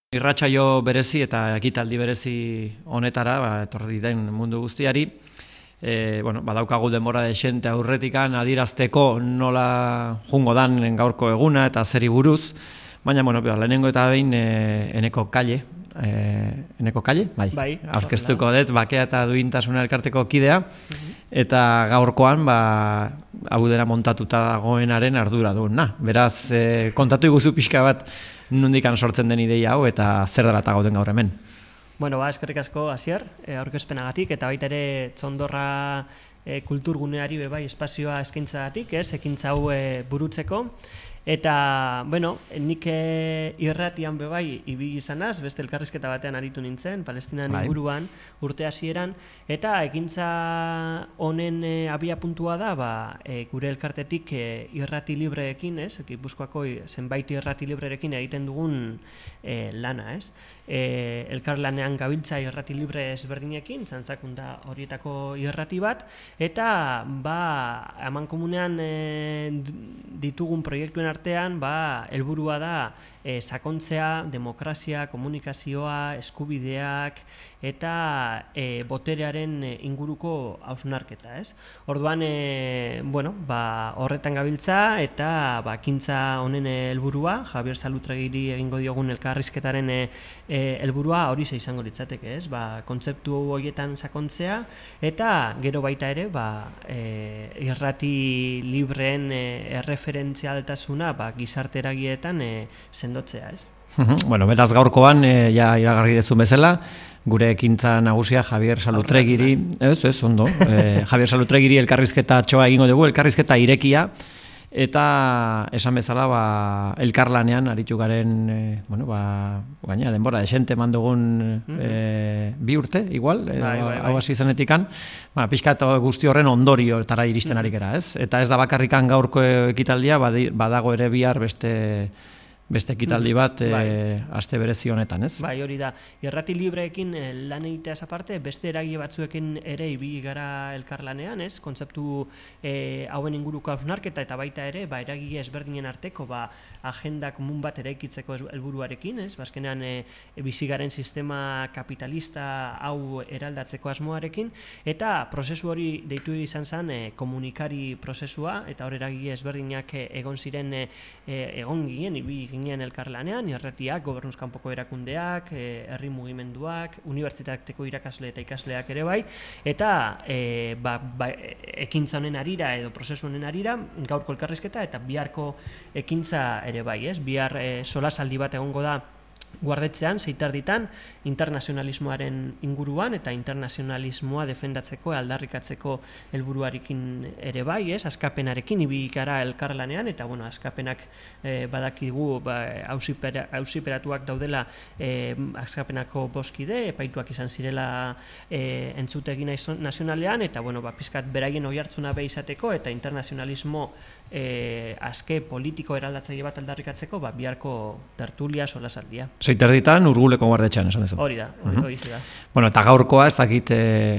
Irratsaio berezi eta ekitaldi berezi honetara, etorri den mundu guztiari, badaukagu denbora dexente aurretikan adierazteko nola jungo dan gaurko eguna eta zeri buruz, baina lehenengo eta behin Eneko Kalle, bai, aurkeztuko dut, Bakea eta Duintasuna elkarteko kidea, eta gaurkoan hau dena montatuta dagoenaren ardura duena. Beraz, kontatu iguzu pixka bat nondikan sortzen den ideia hau eta zer dela eta gauden gaur hemen. Eskerrik asko Asier, aurkezpenagatik eta baita ere Txondorra kulturguneari bebai espazioa eskaintzagatik, ekintza hau burutzeko. Eta, nik irratian bebai ibili izanaz, beste elkarrizketa batean aritu nintzen, Palestinan inguruan, urte hasieran, eta ekintza honen abia puntua da, gure elkartetik irrati libreekin, Gipuzkoako zenbait irrati librerekin egiten dugun lana, elkarlanean gabiltza irrati libre ezberdinekin, zantzakunda horietako irrati bat, eta amankomunean ditugun proiektuen artean, helburua da sakontzea, demokrazia, komunikazioa, eskubideak eta boterearen inguruko hausnarketa, Orduan, horretan gabiltza eta ekintza honen helburua, Javier Salutregiri egingo diogun elkarrizketaren helburua hori izango litzateke, kontzeptu horietan sakontzea eta gero baita ere irrati libreen erreferentzialtasuna gizarte eragietan sendotzea, Beraz gaurkoan, iragarri dezun bezala, gure ekintza nagusia Javier Salutregiri, ondo, Javier Salutregiri elkarrizketa txoa egingo dugu, elkarrizketa irekia, eta esan bezala elkarlanean aritu garen, gaina denbora desente eman dugun 2 urte, igual, hau hasi zenetikan, pixka guzti horren ondorioetara iristen ari gara, Eta ez da bakarrikan gaurko ekitaldia, badago ere bihar beste ekitaldi bat aste berezi honetan, Bai, hori da. Irrati libreekin lan egiteaz aparte, beste eragile batzuekin ere ibili gara elkarlanean, kontzeptu hauen inguruko hausnarketa eta baita ere, eragile ezberdinen arteko agenda komun bat eraikitzeko helburuarekin, Azkenean bizigaren sistema kapitalista hau eraldatzeko asmoarekin, eta prozesu hori deitu izan zen komunikari prozesua, eta hor eragile ezberdinak egon ziren egon ginen, ibili ginen elkarlanean, irratiak, gobernuzkanpoko erakundeak, herri mugimenduak, unibertsitateko irakasle eta ikasleak ere bai, eta ekintza honen arira edo prozesu honen arira, gaurko elkarrizketa eta biharko ekintza ere bai, Bihar solasaldi bat egongo da Guardetxean, zeitarditan, internazionalismoaren inguruan eta internazionalismoa defendatzeko, aldarrikatzeko helburuarekin ere bai, askapenarekin ibili gara elkarlanean, eta askapenak badakigu auziperatuak daudela askapenako boskide, epaituak izan zirela entzutegi nazionalean, eta pizkat beraien oihartzuna be izateko eta internazionalismo azke politiko eraldatzaile bat aldarrikatzeko biharko tertulia solasaldia. Zeiterditan Urguleko Guardetxean, esan dezu. Hori da, hori da. Eta gaurkoa, ez dakit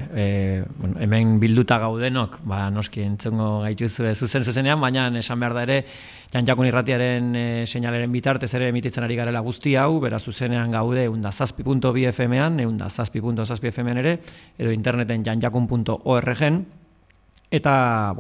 hemen bilduta gaudenok, noski entzungo gaituzue zuzenean, baina esan behar da ere, Janjakun irratiaren seinaleren bitartez ere emititzen ari garela guzti hau, beraz zuzenean gaude 107.2 FM-an, 107.7 FM-an ere, edo interneten janjakun.org-en, eta,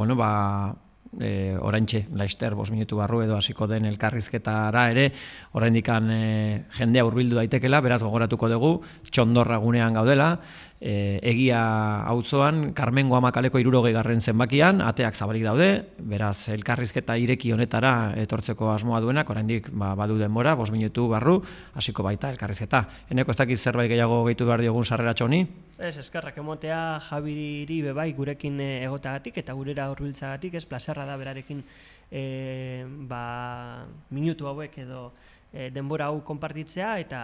oraintxe, laster 5 minutu barru edo hasiko den elkarrizketara ere, oraindikan jendea hurbildu daitekela, beraz gogoratuko dugu, Txondorra gunean gaudela, Egia auzoan, Karmengo Amakaleko 60. zenbakian, ateak zabalik daude, beraz elkarrizketa ireki honetara etortzeko asmoa duenak, oraindik badu denbora, 5 minutu barru, hasiko baita elkarrizketa. Eneko, ez dakit zerbait gehiago gehitu behar diogun sarreratxo honi? Eskerrak emotea Javiri bebai gurekin egotagatik eta gurera hurbiltzagatik, plazerra da berarekin minutu hauek edo denbora hau konpartitzea eta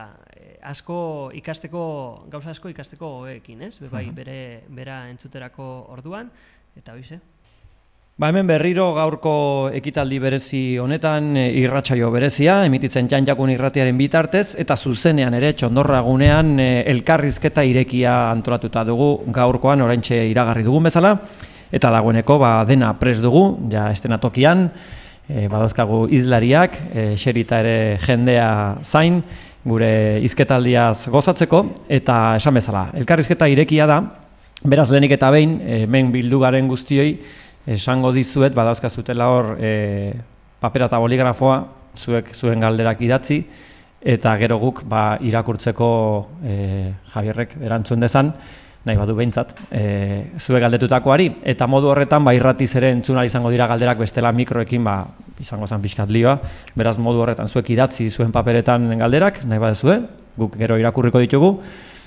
gauza asko ikasteko goekin, bebai bera entzuterako orduan, eta hoize. Hemen berriro gaurko ekitaldi berezi honetan irratsaio berezia, emititzen Janjakun irratiaren bitartez, eta zuzenean ere Txondorra gunean elkarrizketa irekia antolatuta dugu gaurkoan, oraintxe iragarri dugun bezala, eta dagoeneko dena prest dugu, estenatokian, badauzkagu izlariak, xerita ere jendea zain, gure hizketaldiaz gozatzeko, eta esan bezala, elkarrizketa irekia da, beraz lehenik eta behin, hemen bildu garen guztioi, esango dizuet, badauzkazutela hor papera eta boligrafoa, zuek zuen galderak idatzi, eta gero guk irakurtzeko Javierrek erantzun dezan, nahi badu behintzat, zuek galdetutakoari, eta modu horretan irratiz ere entzunari izango dira galderak bestela mikroekin izango zen pixkat lioa, beraz modu horretan zuek idatzi zuen paperetan galderak, nahi badezue, guk gero irakurriko ditugu,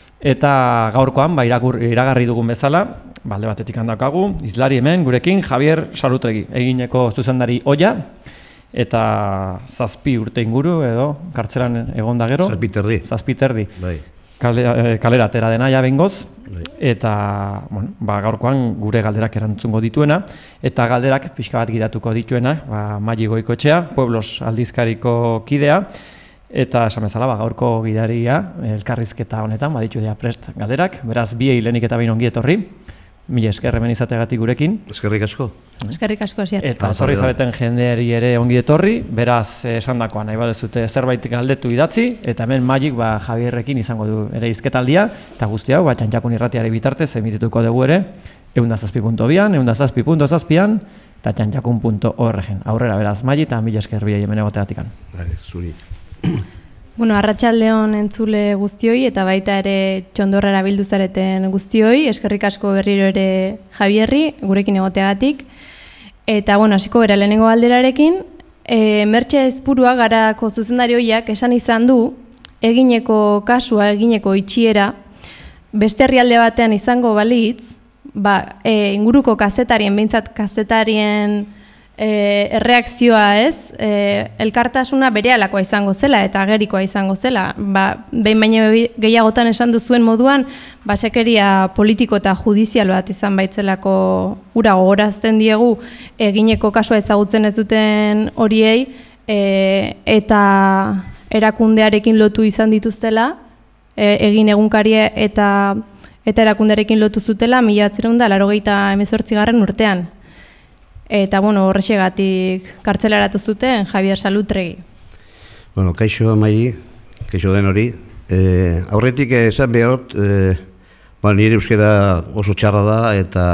eta gaurkoan iragarri dugun bezala, alde batetik handakagu, izlari hemen gurekin Javier Salutregi, egineko zuzendari oia, eta 7 urte inguru edo kartzelan egonda gero. 7 terdi. Bai. Kalera atera dena ja behingoz, eta gaurkoan gure galderak erantzungo dituena, eta galderak pixka bat gidatuko dituena, Maizi Goikoetxea, Pueblos aldizkariko kidea, eta esan bezala gaurko gidaria elkarrizketa honetan, baditu dira prest galderak, beraz biei lehenik eta behin ongi etorri. Mila esker hemen izateagatik gurekin. Eskerrik asko. Eskerrik asko, Asier. Eta etorri zareten jendeari ere ongi etorri, beraz esandakoa nahi badezute zerbait galdetu idatzi, eta hemen Maizik Javierrekin izango du ere hizketaldia, eta guzti hau, Txantxakun irratiari bitartez emitituko dugu ere, 107.2an, 107.7an, eta txantxakun.org. Aurrera, beraz, Maizik, eta mila esker biei hemen egoteagatik. Zuri. Bueno, arratsaldeon entzule guztioi eta baita ere txondorrera bildu zareten guztioi, eskerrik asko berriro ere Javierri, gurekin egoteagatik. Eta, hasiko gara lehenengo galderarekin, Mertxe Ezpurua garako zuzendari ohiak esan izan du, egineko kasua, egineko itxiera, beste herrialde batean izango balitz, inguruko kazetarien, behintzat kazetarien erreakzioa elkartasuna berealakoa izango zela eta agerikoa izango zela. Behin baino gehiagotan esan duzuen moduan, basekeria politiko eta judizial bat izan baitzelako ura gogorazten diegu egineko kasua ezagutzen ez duten horiei eta erakundearekin lotu izan dituztela, egin egunkaria eta erakundearekin lotu zutela 1988 urtean. Eta, horrexegatik kartzelaratu zuten Javier Salutregi. Kaixo Maizi, kaixo den hori. Aurretik esan behot, nire euskera oso txarra da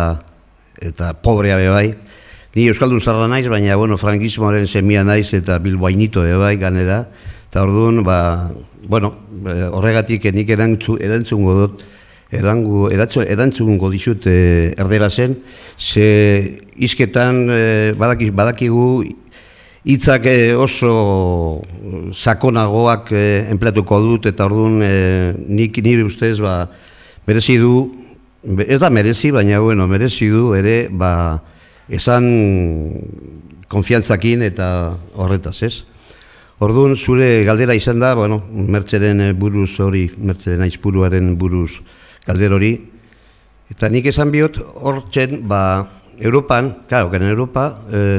eta pobrea bai. Ni euskaldun zarra naiz, baina frankismoaren semia naiz eta bilboainito bai ganera. Eta orduan, horregatik nik erantzungo dut, erantzungo dizut erderazen, ze hizketan badakigu hitzak oso sakonagoak enpleatuko dut, eta orduan nik nire ustez merezi du, ez da merezi, baina merezi du ere esan konfiantzakin eta horretaz, ez? Orduan zure galdera izan da, Mertxeren buruz hori, Mertxeren Aizpuruaren buruz galder hori, eta nik esan bihot hortzen, Europan, claro, que en Europa,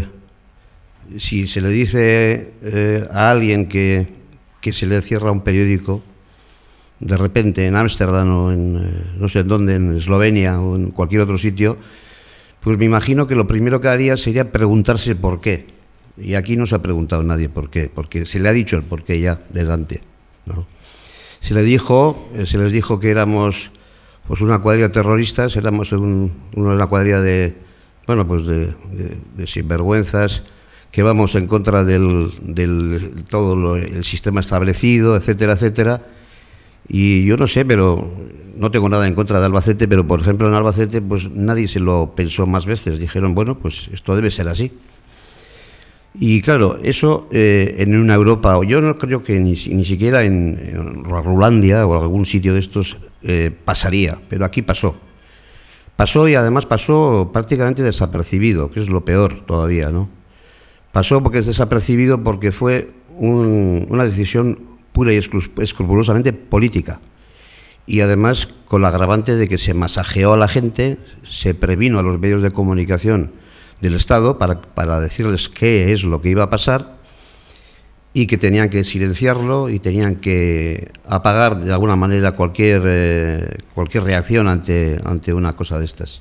si se le dice a alguien que se le cierra un periódico, de repente en Ámsterdam o en no sé en dónde, en Eslovenia o en cualquier otro sitio, pues me imagino que lo primero que haría sería preguntarse por qué. Y aquí no se ha preguntado nadie por qué, porque se le ha dicho el por qué ya delante, ¿no? Se les dijo que éramos una cuadrilla de terroristas, éramos una cuadrilla de sinvergüenzas, que vamos en contra del todo el sistema establecido, etcétera, etcétera. Y yo no sé, pero no tengo nada en contra de Albacete, pero por ejemplo en Albacete pues nadie se lo pensó más veces. Dijeron, pues esto debe ser así. Y claro, eso en una Europa, yo no creo que ni siquiera en Rulandia o algún sitio de estos pasaría, pero aquí pasó. Pasó y además pasó prácticamente desapercibido, que es lo peor todavía, ¿no? Pasó porque es desapercibido porque fue una decisión pura y escrupulosamente política. Y además con la agravante de que se masajeó a la gente, se previno a los medios de comunicación del Estado para decirles qué es lo que iba a pasar y que tenían que silenciarlo y tenían que apagar de alguna manera cualquier reacción ante una cosa de estas.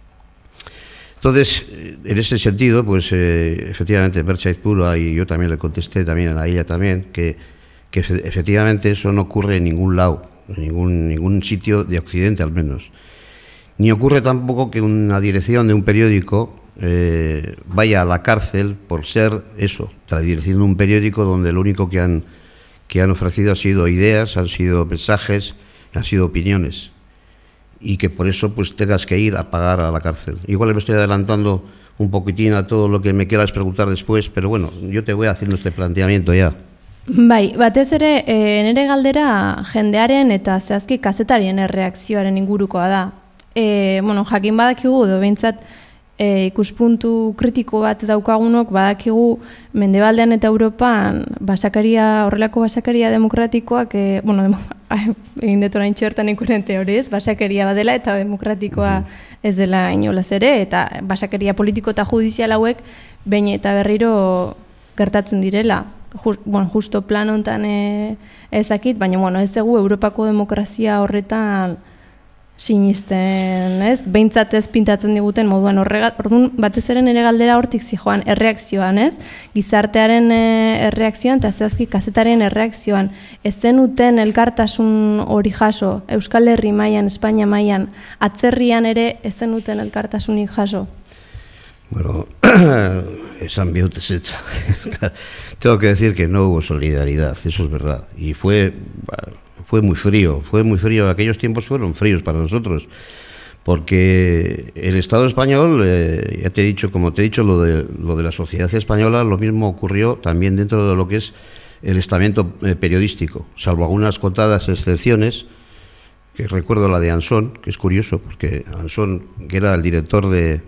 Entonces, en ese sentido, pues efectivamente Mertxe Ezpurua, y yo también le contesté también a ella también, que que efectivamente eso no ocurre en ningún lado, en ningún sitio de Occidente al menos. Ni ocurre tampoco que una dirección de un periódico vaya a la cárcel por ser eso, la dirección de un periódico donde lo único que han ofrecido ha sido ideas, han sido mensajes, han sido opiniones, y que por eso pues tengas que ir a pagar a la cárcel. Igual me estoy adelantando un poquitín a todo lo que me quieras preguntar después, pero bueno, yo te voy haciendo este planteamiento ya. Bai, batez ere, nire galdera jendearen eta zehazki kazetarien erreakzioaren ingurukoa da. Bueno, jakin badakigu, edo behintzat ikuspuntu kritiko bat daukagunok, badakigu Mendebaldean eta Europan horrelako basakaria demokratikoak, egin dut orain txertan ikuren teoriz, basakaria badela eta demokratikoa ez dela inolaz ere, eta basakaria politiko eta judizial hauek behin eta berriro gertatzen direla. Justo plan honetan ezakit, baina ez dugu Europako demokrazia horretan sinisten, ez? Behintzat ez pintatzen diguten moduan orduan batez ere nire galdera hortik zijoan, erreakzioan, ez? Gizartearen erreakzioan eta zehazki kazetaren erreakzioan ez zenuten elkartasun hori jaso, Euskal Herri mailan, Espainia mailan, atzerrian ere ez zenuten elkartasunik jaso? Bueno, esan bihotez etza. Tengo que decir que no hubo solidaridad, eso es verdad. Y fue muy frío. Aquellos tiempos fueron fríos para nosotros, porque el Estado español, ya te he dicho, como te he dicho, lo de la sociedad española, lo mismo ocurrió también dentro de lo que es el estamento periodístico, salvo algunas contadas excepciones, que recuerdo la de Ansón, que es curioso, porque Ansón, que era el director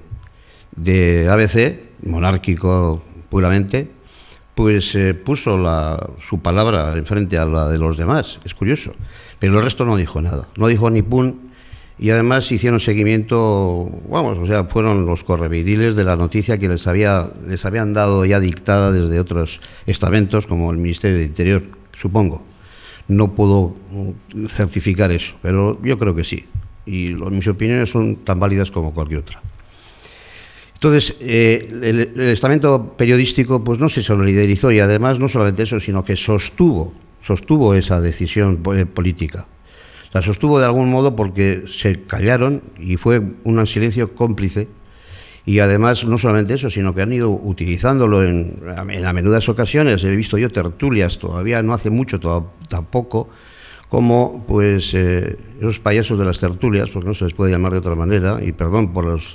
de ABC, monárquico puramente, pues puso su palabra enfrente a la de los demás, es curioso, pero el resto no dijo nada, no dijo ni pun, y además hicieron seguimiento, fueron los correveidiles de la noticia que les habían dado ya dictada desde otros estamentos, como el Ministerio de Interior, supongo. No puedo certificar eso, pero yo creo que sí, y mis opiniones son tan válidas como cualquier otra. Entonces, el estamento periodístico pues no se solidarizó, y además no solamente eso, sino que sostuvo esa decisión política. La sostuvo de algún modo porque se callaron y fue un silencio cómplice, y además no solamente eso, sino que han ido utilizándolo en a menudas ocasiones. He visto yo tertulias todavía no hace mucho tampoco, como pues esos payasos de las tertulias, porque no se les puede llamar de otra manera, y perdón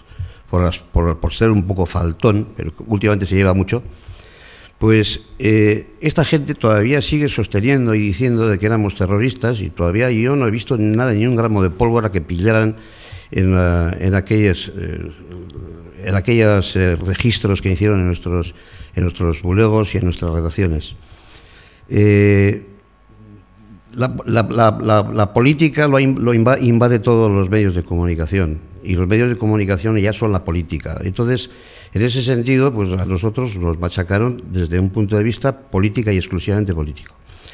por ser un poco faltón, pero últimamente se lleva mucho, pues esta gente todavía sigue sosteniendo y diciendo de que éramos terroristas, y todavía yo no he visto nada, ni un gramo de pólvora que pillaran en aquellos registros que hicieron en nuestros bulegos y en nuestras redacciones. La política lo invade todos los medios de comunicación, y los medios de comunicación ya son la política. Entonces, en ese sentido, pues a nosotros nos machacaron desde un punto de vista política y exclusivamente político.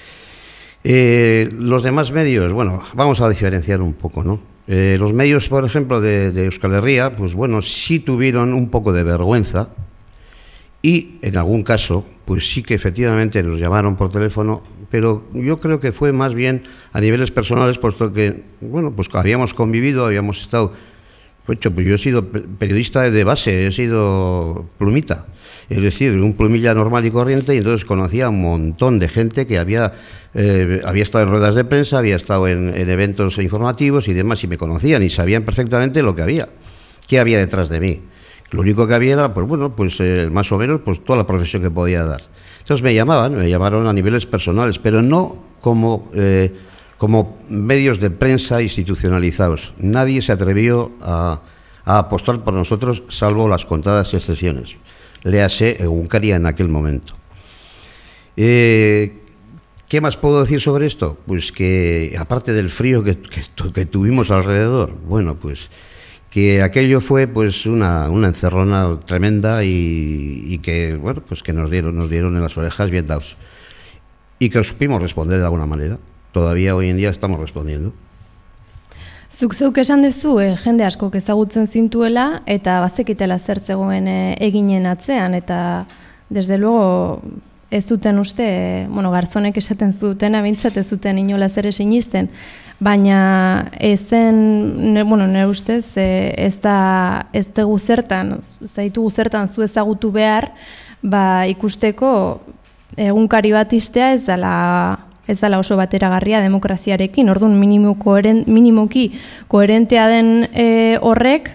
Los demás medios, bueno, vamos a diferenciar un poco, ¿no? Los medios, por ejemplo, de Euskal Herria, pues bueno, sí tuvieron un poco de vergüenza, y en algún caso, pues sí que efectivamente nos llamaron por teléfono, pero yo creo que fue más bien a niveles personales, puesto que, bueno, pues habíamos convivido, habíamos estado, pues yo he sido periodista de base, he sido plumita, es decir, un plumilla normal y corriente, y entonces conocía a un montón de gente que había estado en ruedas de prensa, había estado en eventos informativos y demás, y me conocían y sabían perfectamente lo que había, qué había detrás de mí. Lo único que había era, pues bueno, pues más o menos pues toda la profesión que podía dar. Entonces me llamaron a niveles personales, pero no como medios de prensa institucionalizados. Nadie se atrevió a apostar por nosotros, salvo las contadas excepciones. Léase Egunkaria en aquel momento. ¿Qué más puedo decir sobre esto? Pues que, aparte del frío que tuvimos alrededor, bueno, pues que aquello fue pues una encerrona tremenda, y que, bueno, pues que nos dieron en las orejas bien dados, y que supimos responder de alguna manera. Todavía hoy en día estamos respondiendo. Zuk zeuk esan dezu, jende askok ezagutzen zintuela, eta bazekitela zer zegoen eginen atzean, eta desde luego ez zuten uste, garzonek esaten zuten, abintzat ez zuten inola zer sinisten, baina ezen, nire ustez, ez dugu zertan, zaitugu zertan zu ezagutu behar, ikusteko egunkari bat istea ez dela oso bateragarria demokraziarekin, orduan minimoki koherentea den horrek,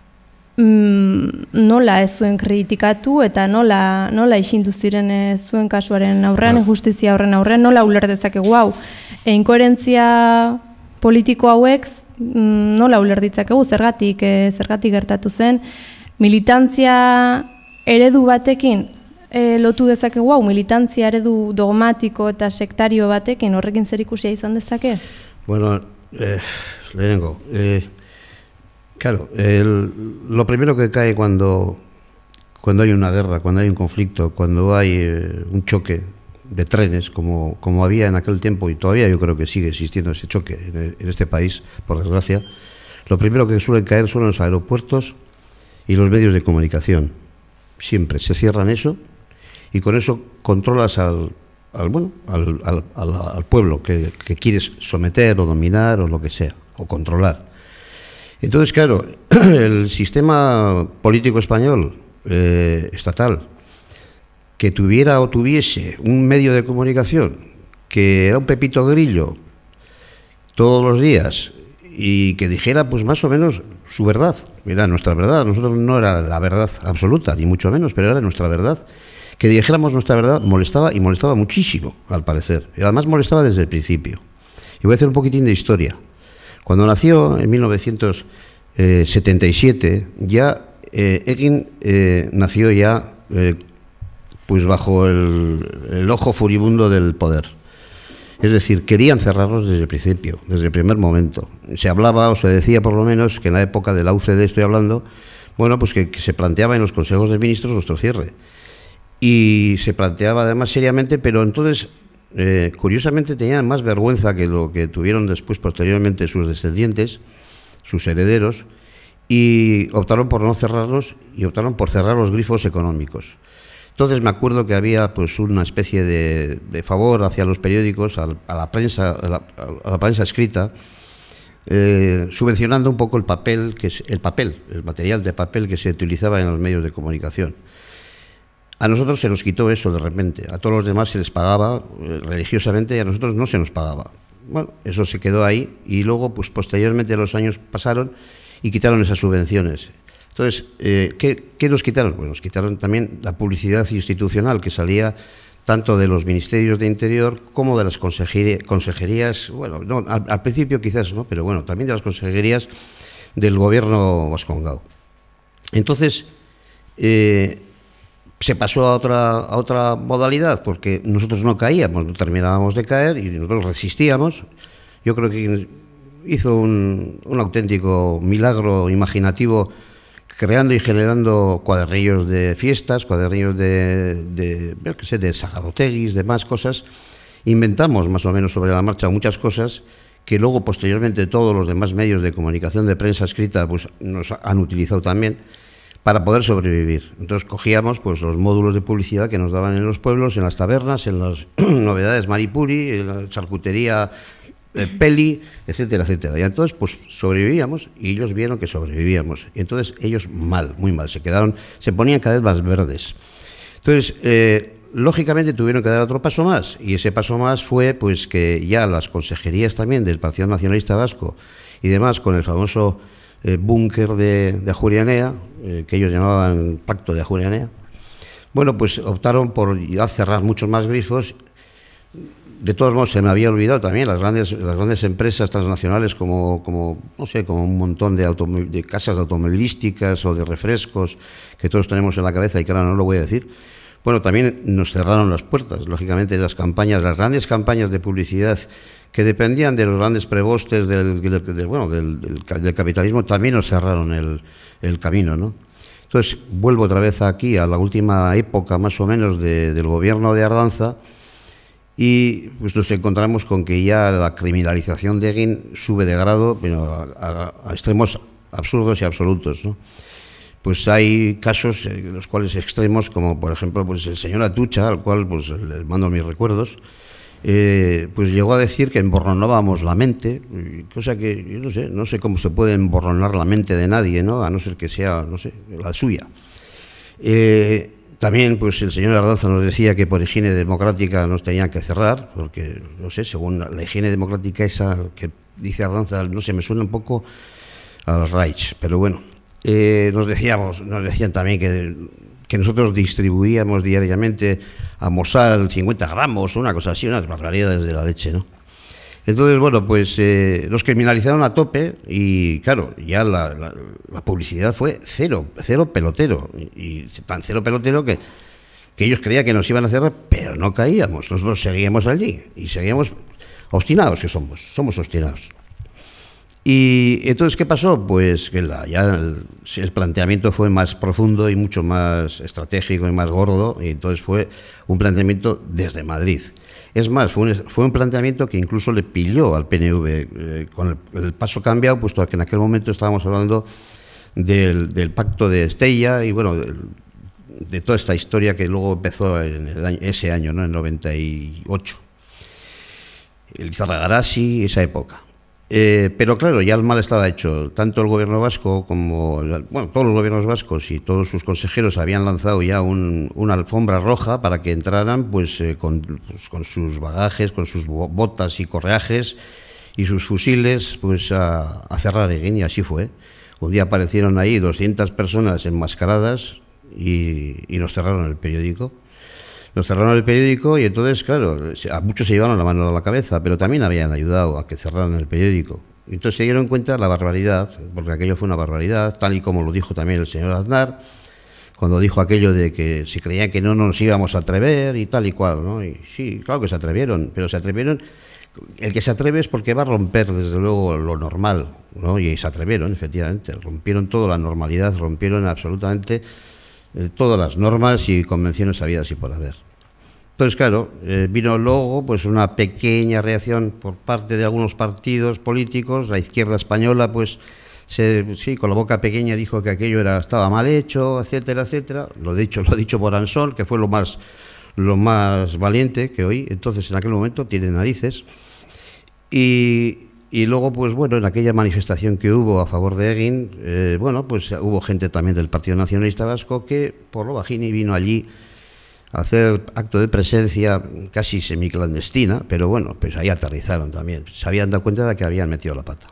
nola ez zuen kritikatu eta nola isindu ziren zuen kasuaren aurrean, justizia horren aurrean, nola uler dezakegu hau. Inkoherentzia politiko hauek nola uler ditzakegu, zergatik gertatu zen, militantzia eredu batekin lotu dezakegu hau, militantzia eredu dogmatiko eta sektario batekin horrekin zerikusia izan dezake? Bueno, lehenengo, claro, lo primero que cae cuando hay una guerra, cuando hay un conflicto, cuando hay un choque de trenes, como había en aquel tiempo, y todavía yo creo que sigue existiendo ese choque en este país, por desgracia, lo primero que suelen caer son los aeropuertos y los medios de comunicación. Siempre se cierran eso, y con eso controlas al pueblo que quieres someter o dominar o lo que sea, o controlar. Entonces, claro, el sistema político español, estatal, que tuviera o tuviese un medio de comunicación que era un Pepito Grillo todos los días y que dijera pues más o menos su verdad, era nuestra verdad, nosotros no era la verdad absoluta, ni mucho menos, pero era nuestra verdad. Que dijéramos nuestra verdad molestaba, y molestaba muchísimo, al parecer, y además molestaba desde el principio. Y voy a hacer un poquitín de historia. Cuando nació en 1977, ya Egin nació ya pues bajo el ojo furibundo del poder. Es decir, querían cerrarlos desde el principio, desde el primer momento. Se hablaba, o se decía por lo menos, que en la época de la UCD estoy hablando, bueno, pues que se planteaba en los consejos de ministros nuestro cierre. Y se planteaba además seriamente, pero entonces, curiosamente, tenían más vergüenza que lo que tuvieron después, posteriormente, sus descendientes, sus herederos, y optaron por no cerrarlos y optaron por cerrar los grifos económicos. Entonces me acuerdo que había pues una especie de favor hacia los periódicos, a la prensa escrita, subvencionando un poco el material de papel que se utilizaba en los medios de comunicación. A nosotros se nos quitó eso de repente, a todos los demás se les pagaba religiosamente y a nosotros no se nos pagaba. Bueno, eso se quedó ahí y luego pues posteriormente los años pasaron y quitaron esas subvenciones. Entonces, ¿qué nos quitaron? Pues nos quitaron también la publicidad institucional que salía tanto de los ministerios de Interior como de las consejerías, bueno, no, al principio quizás no, pero bueno, también de las consejerías del gobierno vascongado. Entonces, se pasó a otra modalidad, porque nosotros no caíamos, no terminábamos de caer y nosotros resistíamos. Yo creo que hizo un auténtico milagro imaginativo creando y generando cuadernillos de fiestas, cuadernillos de sagardoteguis, de más cosas. Inventamos más o menos sobre la marcha muchas cosas que luego posteriormente todos los demás medios de comunicación de prensa escrita pues nos han utilizado también para poder sobrevivir. Entonces cogíamos pues los módulos de publicidad que nos daban en los pueblos, en las tabernas, en las novedades Maripuri, en la charcutería Peli, etcétera, etcétera. Y entonces pues sobrevivíamos y ellos vieron que sobrevivíamos. Y entonces ellos mal, muy mal, se ponían cada vez más verdes. Entonces, lógicamente tuvieron que dar otro paso más, y ese paso más fue pues que ya las consejerías también del Partido Nacionalista Vasco y demás, con el famoso búnker de Ajuria Enea, que ellos llamaban Pacto de Ajuria Enea, bueno, pues optaron por ya cerrar muchos más grifos. De todos modos, se me había olvidado también las grandes empresas transnacionales como no sé, como un montón de casas de automovilísticas o de refrescos que todos tenemos en la cabeza y que ahora no lo voy a decir. Bueno, también nos cerraron las puertas, lógicamente, las grandes campañas de publicidad que dependían de los grandes prebostes del capitalismo, también nos cerraron el camino, ¿no? Entonces, vuelvo otra vez aquí a la última época, más o menos, del gobierno de Ardanza, y pues nos encontramos con que ya la criminalización de Egin sube de grado, pero a extremos absurdos y absolutos, ¿no? pues hay casos en los cuales extremos, como por ejemplo pues el señor Atucha, al cual pues le mando mis recuerdos, pues llegó a decir que emborronábamos la mente, cosa que yo no sé cómo se puede emborronar la mente de nadie, ¿no? A no ser que sea, no sé, la suya. También pues el señor Ardanza nos decía que por higiene democrática nos tenían que cerrar, porque, no sé, según la higiene democrática esa que dice Ardanza, no sé, me suena un poco al Reich, pero bueno. Nos decían también que nosotros distribuíamos diariamente a Mosal 50 gramos, una cosa así, unas barbaridades de la leche, ¿no? Entonces, bueno, pues nos criminalizaron a tope y, claro, ya la publicidad fue cero pelotero. Y tan cero pelotero que ellos creían que nos iban a cerrar, pero no caíamos. Nosotros seguíamos allí y seguíamos obstinados que somos obstinados. Y entonces, ¿qué pasó? Pues que ya el planteamiento fue más profundo y mucho más estratégico y más gordo, y entonces fue un planteamiento desde Madrid. Es más, fue un planteamiento que incluso le pilló al PNV con el paso cambiado, puesto que en aquel momento estábamos hablando del pacto de Estella y bueno, de toda esta historia que luego empezó ese año, ¿no? En 98. El Zarragarasi, esa época. Pero claro, ya el mal estaba hecho. Tanto el gobierno vasco como todos los gobiernos vascos y todos sus consejeros habían lanzado ya una alfombra roja para que entraran con sus bagajes, con sus botas y correajes y sus fusiles pues a cerrar Egin, y así fue. Un día aparecieron ahí 200 personas enmascaradas y nos cerraron el periódico. Nos cerraron el periódico y entonces, claro, a muchos se llevaron la mano a la cabeza, pero también habían ayudado a que cerraran el periódico. Entonces se dieron cuenta de la barbaridad, porque aquello fue una barbaridad, tal y como lo dijo también el señor Aznar, cuando dijo aquello de que se creían que no nos íbamos a atrever y tal y cual, ¿no? Y sí, claro que se atrevieron, pero se atrevieron. El que se atreve es porque va a romper, desde luego, lo normal, ¿no? Y se atrevieron, efectivamente, rompieron toda la normalidad, rompieron absolutamente todas las normas y convenciones habidas y por haber. Entonces, claro, vino luego pues una pequeña reacción por parte de algunos partidos políticos. La izquierda española, pues, sí, con la boca pequeña dijo que aquello estaba mal hecho, etcétera, etcétera. Lo dicho por Ansol, que fue lo más valiente que oí. Entonces, en aquel momento, tiene narices. Y luego, pues bueno, en aquella manifestación que hubo a favor de Egin, pues hubo gente también del Partido Nacionalista Vasco que, por lo bajini, vino allí a hacer acto de presencia casi semiclandestina, pero bueno, pues ahí aterrizaron también. Se habían dado cuenta de que habían metido la pata.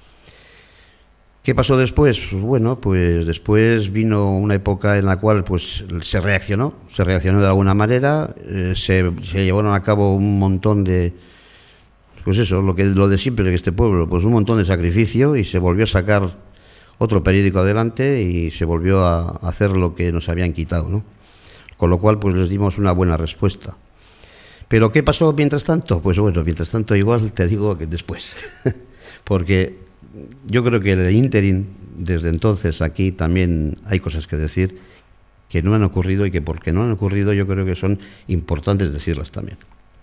¿Qué pasó después? Pues bueno, pues después vino una época en la cual pues se reaccionó de alguna manera, se llevaron a cabo un montón de, pues eso, lo de siempre en este pueblo, pues un montón de sacrificio, y se volvió a sacar otro periódico adelante y se volvió a hacer lo que nos habían quitado, ¿no? Con lo cual pues les dimos una buena respuesta. ¿Pero qué pasó mientras tanto? Pues bueno, mientras tanto igual te digo que después, porque yo creo que el ínterin, desde entonces aquí también hay cosas que decir que no han ocurrido, y que porque no han ocurrido yo creo que son importantes decirlas también.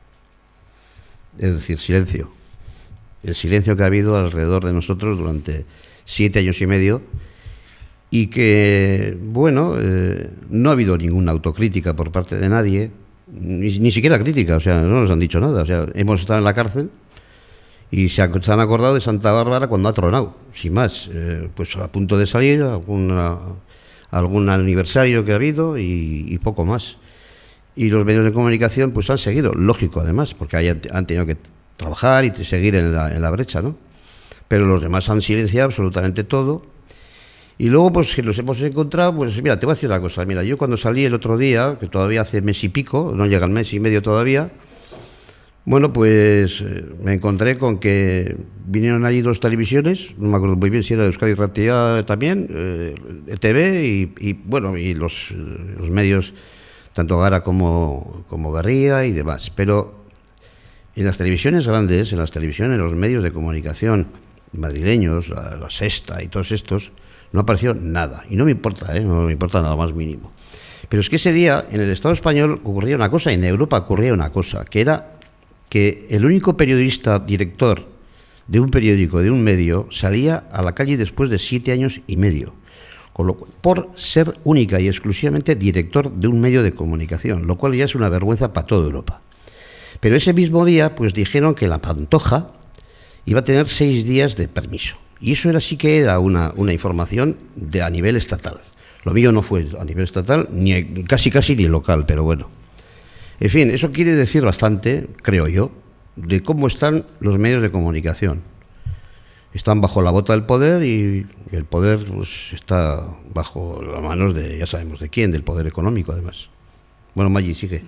Es decir, silencio. El silencio que ha habido alrededor de nosotros durante 7 años y medio, y que, bueno, no ha habido ninguna autocrítica por parte de nadie, ni siquiera crítica, o sea, no nos han dicho nada. O sea, hemos estado en la cárcel y se han acordado de Santa Bárbara cuando ha tronado, sin más, pues a punto de salir, algún aniversario que ha habido y poco más. Y los medios de comunicación pues han seguido, lógico además, porque han tenido que trabajar y seguir en la brecha, ¿no? Pero los demás han silenciado absolutamente todo. Y luego pues que nos hemos encontrado, pues mira, te voy a decir una cosa. Mira, yo cuando salí el otro día, que todavía hace mes y pico, no llega al mes y medio todavía, bueno, pues me encontré con que vinieron allí 2 televisiones, no me acuerdo muy bien si era de Euskadi Ratia también, ETV y los medios, tanto Gara como Berria y demás. Pero en las televisiones grandes, en los medios de comunicación madrileños, la Sexta y todos estos, no apareció nada. Y no me importa, no me importa nada más mínimo. Pero es que ese día en el Estado español ocurría una cosa, en Europa ocurría una cosa, que era que el único periodista director de un periódico, de un medio, salía a la calle después de 7 años y medio. por ser única y exclusivamente director de un medio de comunicación, lo cual ya es una vergüenza para toda Europa. Pero ese mismo día, pues dijeron que la Pantoja iba a tener 6 días de permiso. Y eso sí que era una información a nivel estatal. Lo mío no fue a nivel estatal, ni casi ni local, pero bueno. En fin, eso quiere decir bastante, creo yo, de cómo están los medios de comunicación. Están bajo la bota del poder y el poder pues, está bajo las manos de, ya sabemos de quién, del poder económico, además. Bueno, Maggi, sigue.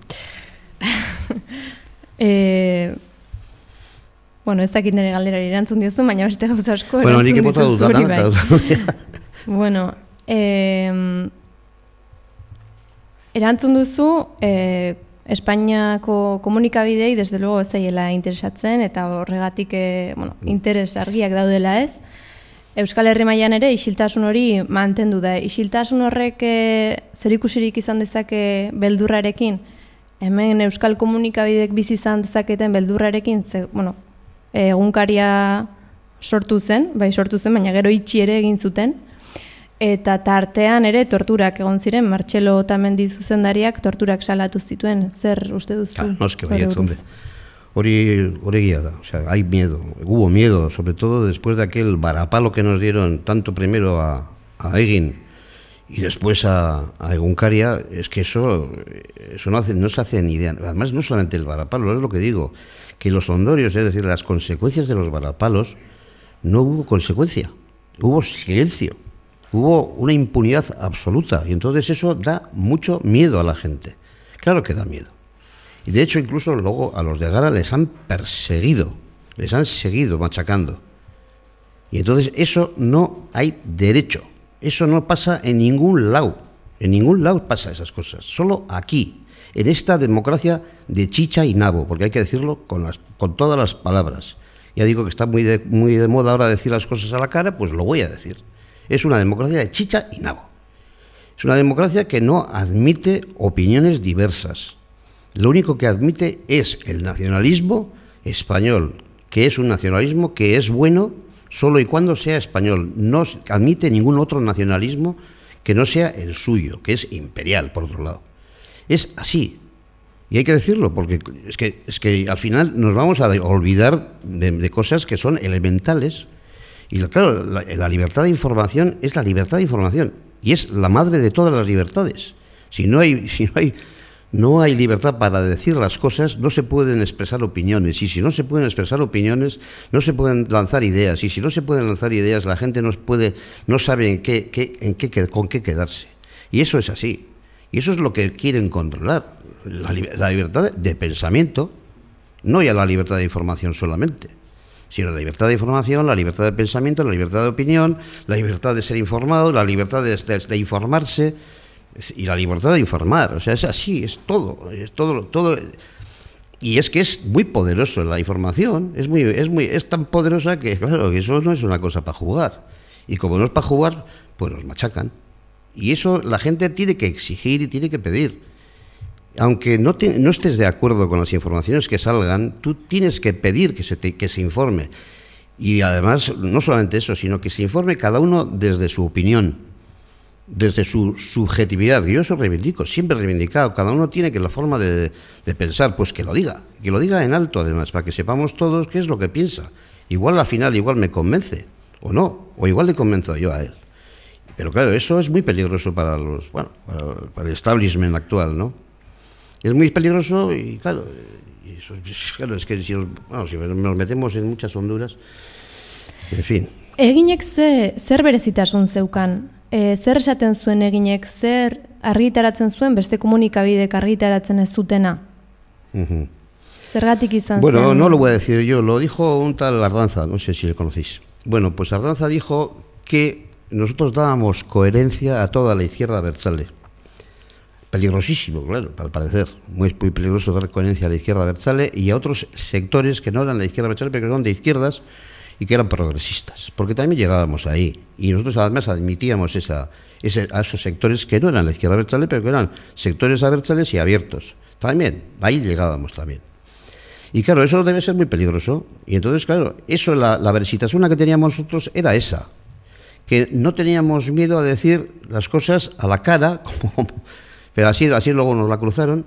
Bueno, ez dakit nire galderari erantzun diozu, baina beste gauza asko bueno, nik epota dut gana. Bueno, erantzun duzu, Espainiako komunikabidei, desde luego, ez zaiela interesatzen, eta horregatik interes argiak daudela ez. Euskal Herri mailan ere, isiltasun hori mantendu da. Isiltasun horrek zerikusirik izan dezake beldurrarekin, hemen Euskal komunikabidek bizi izan dezaketen beldurrarekin, egunkaria sortu zen, baina gero itxi ere egin zuten, eta tartean ere torturak egon ziren, Martxelo Otamendi zuzendariak torturak salatu zituen, zer uste duzu? No, es que vaya, hombre. Hori guía da, o sea, hay miedo, hubo miedo, sobre todo después de aquel varapalo que nos dieron, tanto primero a Egin y después a Egunkaria, es que eso no se hace ni idea. Además, no solamente el varapalo, es lo que digo, que los hondorios, es decir, las consecuencias de los varapalos, no hubo consecuencia, hubo silencio, hubo una impunidad absoluta, y entonces eso da mucho miedo a la gente. Claro que da miedo. Y de hecho, incluso luego a los de Gara les han perseguido, les han seguido machacando. Y entonces eso no hay derecho. Eso no pasa en ningún lado pasa esas cosas, solo aquí, en esta democracia de chicha y nabo, porque hay que decirlo con todas las palabras. Ya digo que está muy de moda ahora decir las cosas a la cara, pues lo voy a decir. Es una democracia de chicha y nabo. Es una democracia que no admite opiniones diversas. Lo único que admite es el nacionalismo español, que es un nacionalismo que es bueno solo y cuando sea español. No admite ningún otro nacionalismo que no sea el suyo, que es imperial, por otro lado. Es así. Y hay que decirlo, porque es que al final nos vamos a olvidar de cosas que son elementales. Y claro, la libertad de información es la libertad de información. Y es la madre de todas las libertades. Si no hay libertad para decir las cosas, no se pueden expresar opiniones. Y si no se pueden expresar opiniones, no se pueden lanzar ideas. Y si no se pueden lanzar ideas, la gente no sabe con qué quedarse. Y eso es así. Y eso es lo que quieren controlar. La libertad de pensamiento, no ya la libertad de información solamente, sino la libertad de información, la libertad de pensamiento, la libertad de opinión, la libertad de ser informado, la libertad de informarse y la libertad de informar. O sea, es así, es todo. Y es que es muy poderoso la información, es tan poderosa que, claro, que eso no es una cosa para jugar. Y como no es para jugar, pues nos machacan. Y eso la gente tiene que exigir y tiene que pedir. Aunque no estés de acuerdo con las informaciones que salgan, tú tienes que pedir que se informe. Y además, no solamente eso, sino que se informe cada uno desde su opinión, desde su subjetividad. Yo eso reivindico, siempre he reivindicado. Cada uno tiene que la forma de pensar, pues que lo diga en alto además, para que sepamos todos qué es lo que piensa. Igual al final, igual me convence, o no, o igual le convenzo yo a él. Pero claro, eso es muy peligroso para el establishment actual, ¿no? Es muy peligroso y claro, es que si nos metemos en muchas honduras, en fin. Eginek zer berezitasun zeukan? Zer esaten zuen Eginek, zer argitaratzen zuen beste komunikabidek argitaratzen ez zutena? Zergatik izan zen? Bueno, no lo voy a decir yo, lo dijo un tal Ardanza, no sé si le conocéis. Bueno, pues Ardanza dijo que nosotros dábamos coherencia a toda la izquierda abertzale. Peligrosísimo, claro, al parecer. Muy peligroso dar coherencia a la izquierda abertzale y a otros sectores que no eran la izquierda abertzale, pero que eran de izquierdas y que eran progresistas. Porque también llegábamos ahí. Y nosotros además admitíamos a esos sectores que no eran la izquierda abertzale, pero que eran sectores abertzales y abiertos. También, ahí llegábamos también. Y claro, eso debe ser muy peligroso. Y entonces, claro, eso, la versitasuna que teníamos nosotros era esa. que no teníamos miedo a decir las cosas a la cara, pero así luego nos la cruzaron,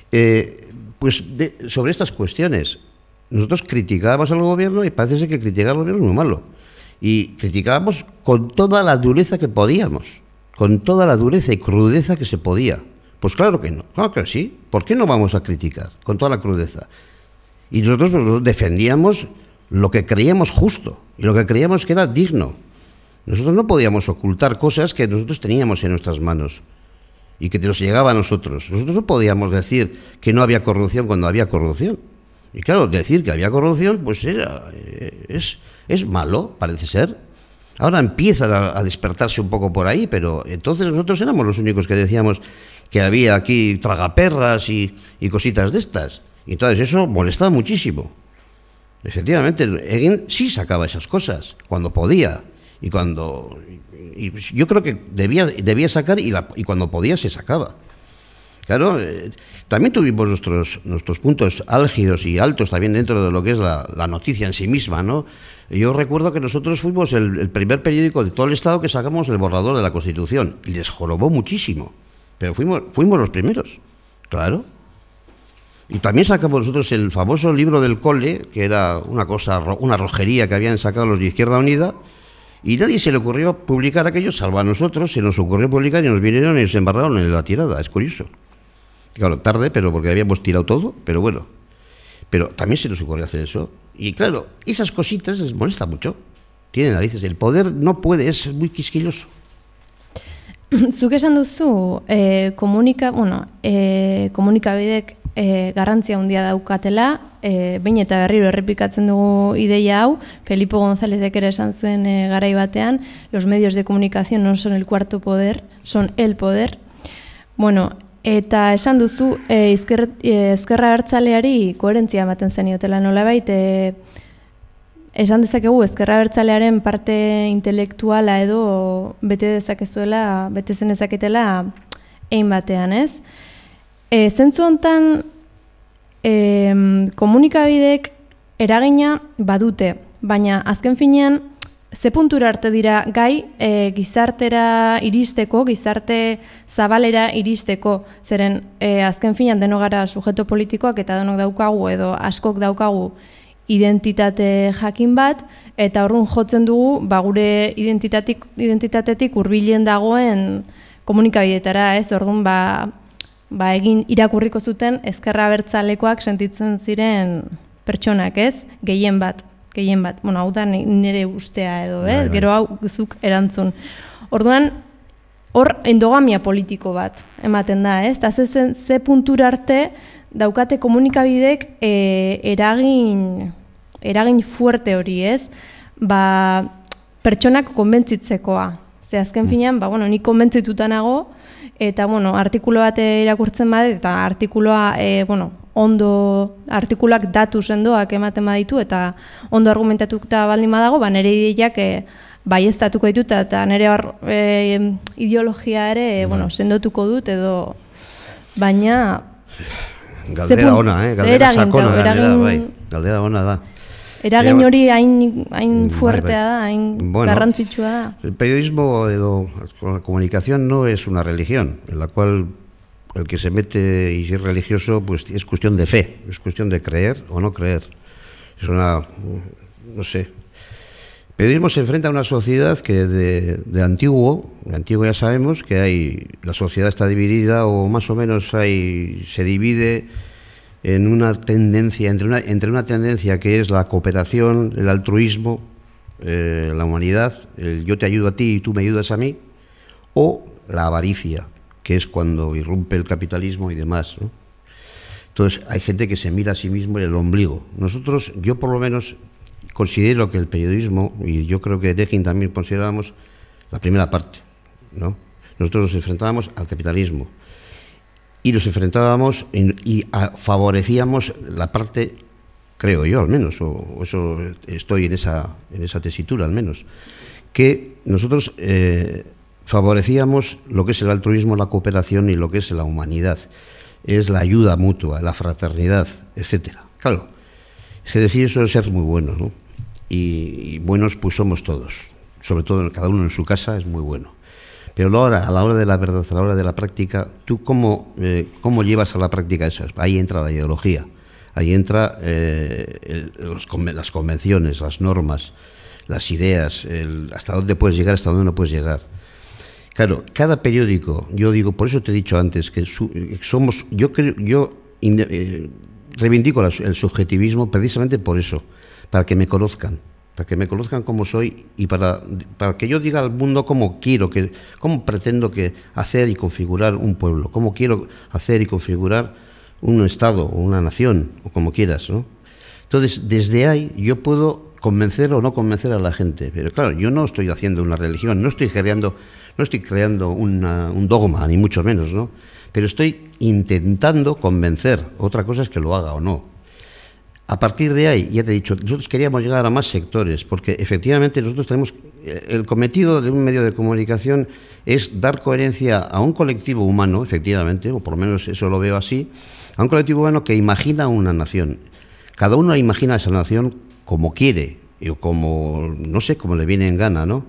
sobre estas cuestiones. Nosotros criticábamos al gobierno y parece ser que criticar al gobierno es muy malo. Y criticábamos con toda la dureza que podíamos, con toda la dureza y crudeza que se podía. Pues claro que no, claro que sí. ¿Por qué no vamos a criticar con toda la crudeza? Y nosotros defendíamos lo que creíamos justo y lo que creíamos que era digno. Nosotros no podíamos ocultar cosas que nosotros teníamos en nuestras manos y que nos llegaba a nosotros. Nosotros no podíamos decir que no había corrupción cuando había corrupción. Y claro, decir que había corrupción, pues es malo, parece ser. Ahora empieza a despertarse un poco por ahí, pero entonces nosotros éramos los únicos que decíamos que había aquí tragaperras y cositas de estas. Y entonces eso molestaba muchísimo. Efectivamente, Egin sí sacaba esas cosas cuando podía. Y yo creo que debía sacar y cuando podía se sacaba. Claro, también tuvimos nuestros puntos álgidos y altos también dentro de lo que es la noticia en sí misma, ¿no? Yo recuerdo que nosotros fuimos el primer periódico de todo el Estado que sacamos el borrador de la Constitución y les jorobó muchísimo, pero fuimos los primeros, claro. Y también sacamos nosotros el famoso libro del cole, que era una rojería que habían sacado los de Izquierda Unida, y nadie se le ocurrió publicar aquello, salvo a nosotros, se nos ocurrió publicar y nos vinieron y nos embarraron en la tirada, es curioso. Claro, tarde, pero porque habíamos tirado todo, pero bueno. Pero también se nos ocurrió hacer eso. Y claro, esas cositas les molesta mucho. Tienen narices. El poder no puede, es muy quisquilloso. Zuk esan duzu, komunikabidek garrantzia handia daukatela, behin eta berriro errepikatzen dugu ideia hau, Felipe Gonzálezek ere esan zuen garai batean, los medios de comunicación no son el cuarto poder, son el poder. Bueno, eta esan duzu, ezkerra abertzaleari koherentzia ematen zeniotela nolabait, esan dezakegu ezkerra abertzalearen parte intelektuala edo bete zen dezaketela ein batean, ez? Zentzu hontan komunikabidek eragina badute, baina azken finean ze puntura arte dira gai gizartera iristeko, gizarte zabalera iristeko, zeren azken finean denok gara sujeto politikoak eta denok daukagu edo askok daukagu identitate jakin bat, eta orduan jotzen dugu gure identitatetik hurbilen dagoen komunikabidetara, ez? Orduan egin irakurriko zuten ezkerra abertzalekoak sentitzen ziren pertsonak, ez? Gehien bat. Bueno, hau da nire ustea edo, gero hau zuk erantzun. Orduan, hor endogamia politiko bat ematen da, ez? Eta ze puntura arte daukate komunikabidek eragin fuerte hori, ez? Pertsonak konbentzitzekoa. Ze azken finean, nik konbentzituta nago, eta, artikulo bat irakurtzen bat, eta artikuluak datu sendoak ematen baditu, eta ondo argumentatuta baldin badago, nire ideiak baieztatuko ditut, eta nire ideologia ere sendotuko dut, edo, baina... Galdera ona, galdera sakona, galdera ona da. Eragin hori hain fuertea da, hain garrantzitsua da. El periodismo, la comunicación no es una religión, en la cual el que se mete y si es religioso, pues es cuestión de fe, es cuestión de creer o no creer. Es no sé. El periodismo se enfrenta a una sociedad que de antiguo ya sabemos que la sociedad está dividida o más o menos se divide en una tendencia, entre una tendencia que es la cooperación, el altruismo, la humanidad, el yo te ayudo a ti y tú me ayudas a mí, o la avaricia, que es cuando irrumpe el capitalismo y demás, ¿no? Entonces hay gente que se mira a sí mismo en el ombligo. Yo por lo menos considero que el periodismo, y yo creo que Egin también considerábamos la primera parte, ¿no? Nosotros nos enfrentábamos al capitalismo y nos enfrentábamos y favorecíamos la parte, creo yo al menos, o eso estoy en esa tesitura al menos, que nosotros favorecíamos lo que es el altruismo, la cooperación y lo que es la humanidad, es la ayuda mutua, la fraternidad, etcétera. Claro, es que decir eso es ser muy bueno, ¿no? Y buenos pues somos todos, sobre todo cada uno en su casa, es muy bueno. Pero ahora, a la hora de la verdad, a la hora de la práctica, ¿tú cómo llevas a la práctica eso? Ahí entra la ideología, ahí entra las convenciones, las normas, las ideas, hasta dónde puedes llegar, hasta dónde no puedes llegar. Claro, cada periódico, yo digo, por eso te he dicho antes que reivindico el subjetivismo precisamente por eso, para que me conozcan como soy y para que yo diga al mundo cómo pretendo hacer y configurar un pueblo, cómo quiero hacer y configurar un estado o una nación, o como quieras, ¿no? Entonces, desde ahí yo puedo convencer o no convencer a la gente, pero claro, yo no estoy haciendo una religión, no estoy creando un dogma, ni mucho menos, ¿no? Pero estoy intentando convencer. Otra cosa es que lo haga o no. A partir de ahí, ya te he dicho, nosotros queríamos llegar a más sectores, porque efectivamente nosotros tenemos... El cometido de un medio de comunicación es dar coherencia a un colectivo humano, efectivamente, o por lo menos eso lo veo así, a un colectivo humano que imagina una nación. Cada uno imagina esa nación como quiere, o como, no sé, como le viene en gana, ¿no?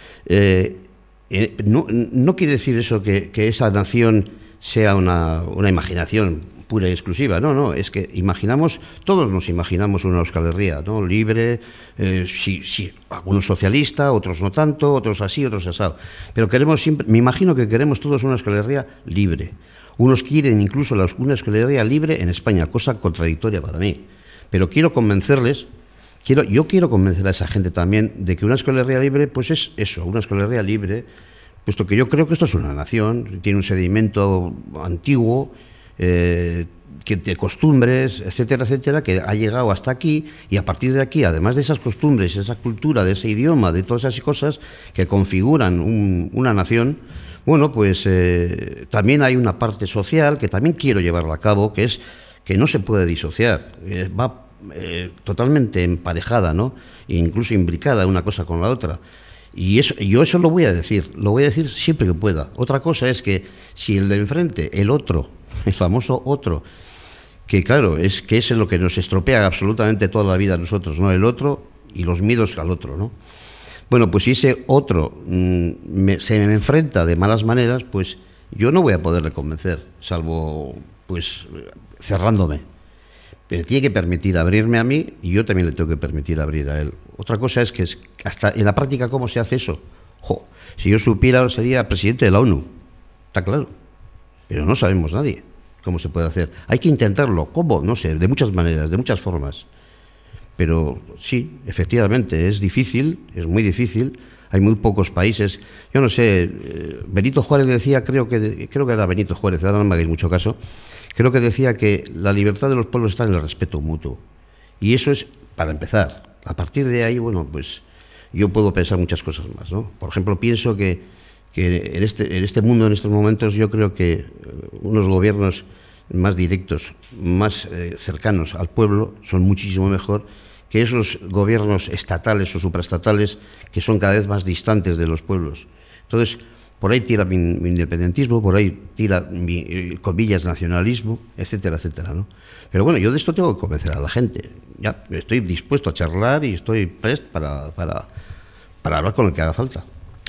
No quiere decir eso que esa nación sea una imaginación pura y exclusiva, no, es que todos nos imaginamos una Euskal Herria, ¿no? Libre, sí, algunos socialista, otros no tanto, otros así, otros asado, pero me imagino que queremos todos una Euskal Herria libre. Unos quieren incluso una Euskal Herria libre en España, cosa contradictoria para mí, pero quiero convencer a esa gente también de que una Euskal Herria libre, pues es eso, una Euskal Herria libre, puesto que yo creo que esto es una nación, tiene un sedimento antiguo, de costumbres, etcétera, etcétera, que ha llegado hasta aquí, y a partir de aquí, además de esas costumbres, esa cultura, de ese idioma, de todas esas cosas que configuran una nación, bueno, pues también hay una parte social que también quiero llevarla a cabo, que no se puede disociar, va totalmente emparejada, ¿no? E incluso imbricada una cosa con la otra. Y yo eso lo voy a decir siempre que pueda. Otra cosa es que si el de enfrente, el otro, el famoso otro, que claro, es lo que nos estropea absolutamente toda la vida a nosotros, ¿no? El otro y los miedos al otro, ¿no? Bueno, pues si ese otro se me enfrenta de malas maneras, pues yo no voy a poderle convencer, salvo pues cerrándome. Pero tiene que permitir abrirme a mí y yo también le tengo que permitir abrir a él. Otra cosa es que hasta en la práctica, ¿cómo se hace eso? Si yo supiera, sería presidente de la ONU, está claro. Pero no sabemos nadie cómo se puede hacer. Hay que intentarlo. ¿Cómo? No sé, de muchas maneras, de muchas formas. Pero sí, efectivamente, es difícil, es muy difícil. Hay muy pocos países. Yo no sé, Benito Juárez decía, creo que era Benito Juárez, ahora no me hagáis mucho caso, creo que decía que la libertad de los pueblos está en el respeto mutuo. Y eso es para empezar. A partir de ahí, bueno, pues yo puedo pensar muchas cosas más, ¿no? Por ejemplo, pienso que en este mundo, en estos momentos, yo creo que unos gobiernos más directos, más cercanos al pueblo, son muchísimo mejor que esos gobiernos estatales o supraestatales que son cada vez más distantes de los pueblos. Entonces, por ahí tira mi independentismo, por ahí tira mi, comillas, nacionalismo, etcétera, etcétera, ¿no? Pero bueno, yo de esto tengo que convencer a la gente. Ya estoy dispuesto a charlar y estoy presto para hablar con el que haga falta.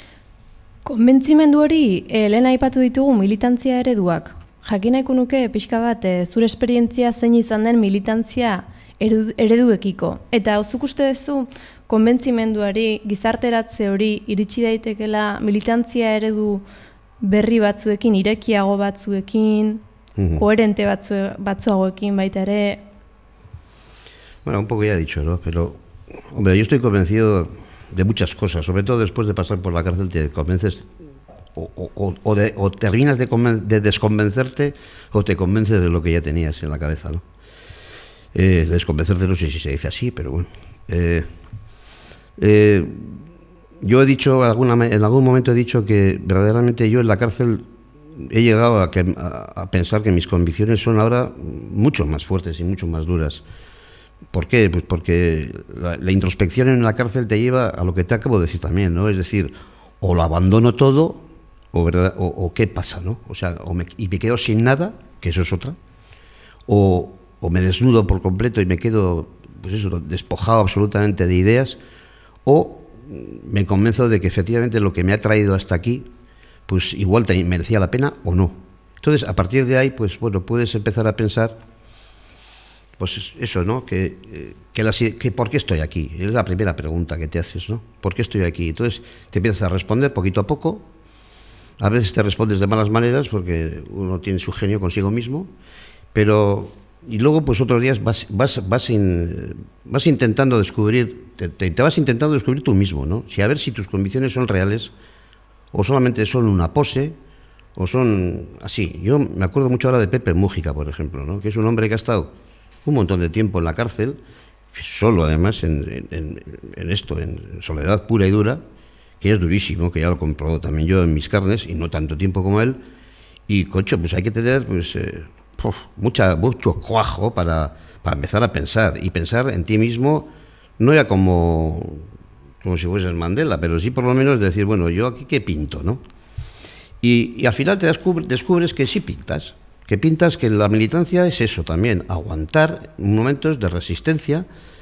Konbentzimendu hori, lehen aipatu ditugu militantzia ereduak. Jakin nahiko nuke pixka bat zure esperientzia zein izan den militantzia ereduekiko. Eta zuk uste duzu konbentzimenduari, gizarteratze hori iritsi daitekela militantzia eredu berri batzuekin, irekiago batzuekin, koherente batzuagoekin baita ere? Bueno, un poco ya he dicho, ¿no? Pero, hombre, yo estoy convencido de muchas cosas, sobre todo después de pasar por la cárcel te convences o terminas de desconvencerte o te convences de lo que ya tenías en la cabeza, ¿no? Desconvencerte no sé si se dice así, pero bueno. Yo he dicho, en algún momento he dicho que verdaderamente yo en la cárcel he llegado a pensar que mis convicciones son ahora mucho más fuertes y mucho más duras. ¿Por qué? Pues porque la introspección en la cárcel te lleva a lo que te acabo de decir también, ¿no? Es decir, o lo abandono todo o qué pasa, ¿no? O sea, y me quedo sin nada, que eso es otra, o me desnudo por completo y me quedo, pues eso, despojado absolutamente de ideas, o me convenzo de que efectivamente lo que me ha traído hasta aquí, pues igual merecía la pena o no. Entonces, a partir de ahí, pues bueno, puedes empezar a pensar, pues eso, ¿no? Que ¿por qué estoy aquí? Es la primera pregunta que te haces, ¿no? ¿Por qué estoy aquí? Entonces, te empiezas a responder poquito a poco. A veces te respondes de malas maneras porque uno tiene su genio consigo mismo, pero y luego pues otros días vas intentando descubrir, te vas intentando descubrir tú mismo, ¿no? Si a ver si tus convicciones son reales o solamente son una pose o son así. Yo me acuerdo mucho ahora de Pepe Mújica, por ejemplo, ¿no? Que es un hombre que ha estado un montón de tiempo en la cárcel, solo además en soledad pura y dura, que es durísimo, que ya lo comprobó también yo en mis carnes, y no tanto tiempo como él, y cocho, pues hay que tener pues mucho cuajo para empezar a pensar, y pensar en ti mismo, no ya como si fueses Mandela, pero sí por lo menos decir, bueno, yo aquí qué pinto, ¿no? Y al final te descubres que sí pintas, que la militancia es eso también, aguantar momentos de resistencia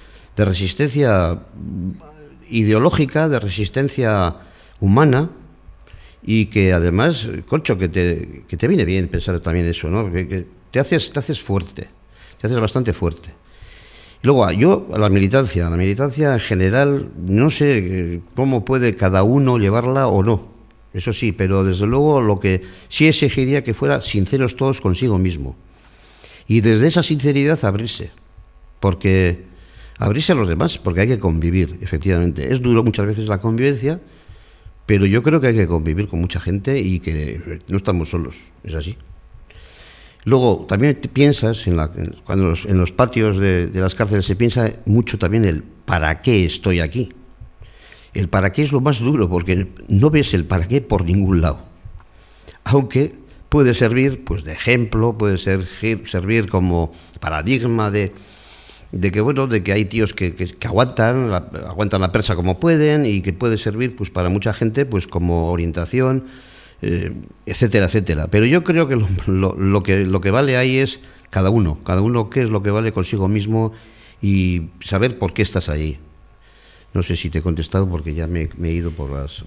ideológica, de resistencia humana, y que además, concho, que te viene bien pensar también eso, ¿no? Que te haces fuerte, te haces bastante fuerte. Y luego, yo, la militancia en general, no sé cómo puede cada uno llevarla o no, eso sí, pero desde luego lo que sí exigiría que fuera sinceros todos consigo mismo. Y desde esa sinceridad abrirse a los demás, porque hay que convivir, efectivamente. Es duro muchas veces la convivencia, pero yo creo que hay que convivir con mucha gente y que no estamos solos, es así. Luego, también piensas, cuando en los patios de las cárceles se piensa mucho también el ¿para qué estoy aquí? El para qué es lo más duro, porque no ves el para qué por ningún lado. Aunque puede servir pues de ejemplo, puede servir como paradigma de que hay tíos que aguantan la presa como pueden, y que puede servir pues para mucha gente pues como orientación, etcétera, etcétera. Pero yo creo que lo que vale ahí es cada uno qué es lo que vale consigo mismo y saber por qué estás ahí. No sé si te he contestado porque ya me he ido por las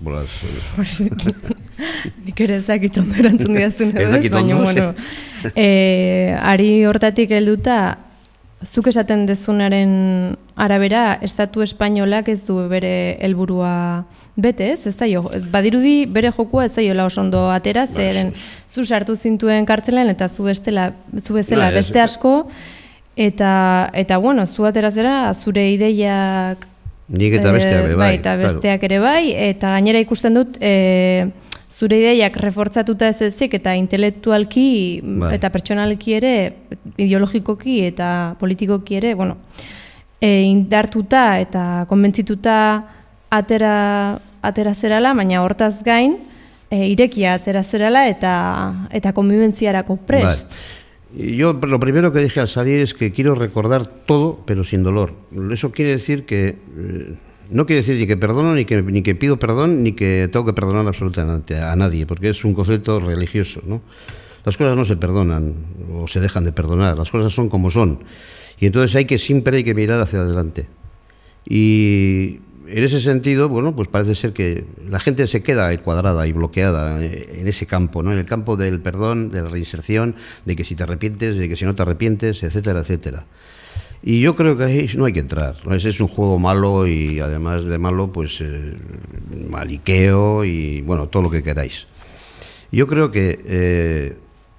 Nik ere ezakit ondo erantzun didazun edo ez, baina bueno. Ari hortatik helduta, zuk esaten dezunaren arabera, Estatu Espainolak ez du bere helburua bete, ez zaio, badirudi bere jokua ez zaiola oso ondo atera, zeren zu sartu zintuen kartzelan eta zu bezala beste asko, eta bueno, zu atera zera zure ideiak nik eta besteak ere bai, eta besteak ere bai, eta gainera ikusten dut zure ideiak refortzatuta ez ezik eta intelektualki eta pertsonalki ere, ideologikoki eta politikoki ere, bueno, indartuta eta konbentzituta atera zerala, baina hortaz gain, irekia atera zerala eta konbibentziarako prest. Yo lo primero que dije al salir es que quiero recordar todo, pero sin dolor. Eso quiere decir que no quiere decir ni que perdono, ni que pido perdón, ni que tengo que perdonar absolutamente a nadie, porque es un concepto religioso, ¿no? Las cosas no se perdonan o se dejan de perdonar, las cosas son como son. Y entonces siempre hay que mirar hacia adelante. Y en ese sentido, bueno, pues parece ser que la gente se queda cuadrada y bloqueada en ese campo, ¿no? En el campo del perdón, de la reinserción, de que si te arrepientes, de que si no te arrepientes, etcétera, etcétera. Y yo creo que ahí no hay que entrar, ¿no? Ese es un juego malo y además de malo, pues maliqueo y bueno, todo lo que queráis. Yo creo que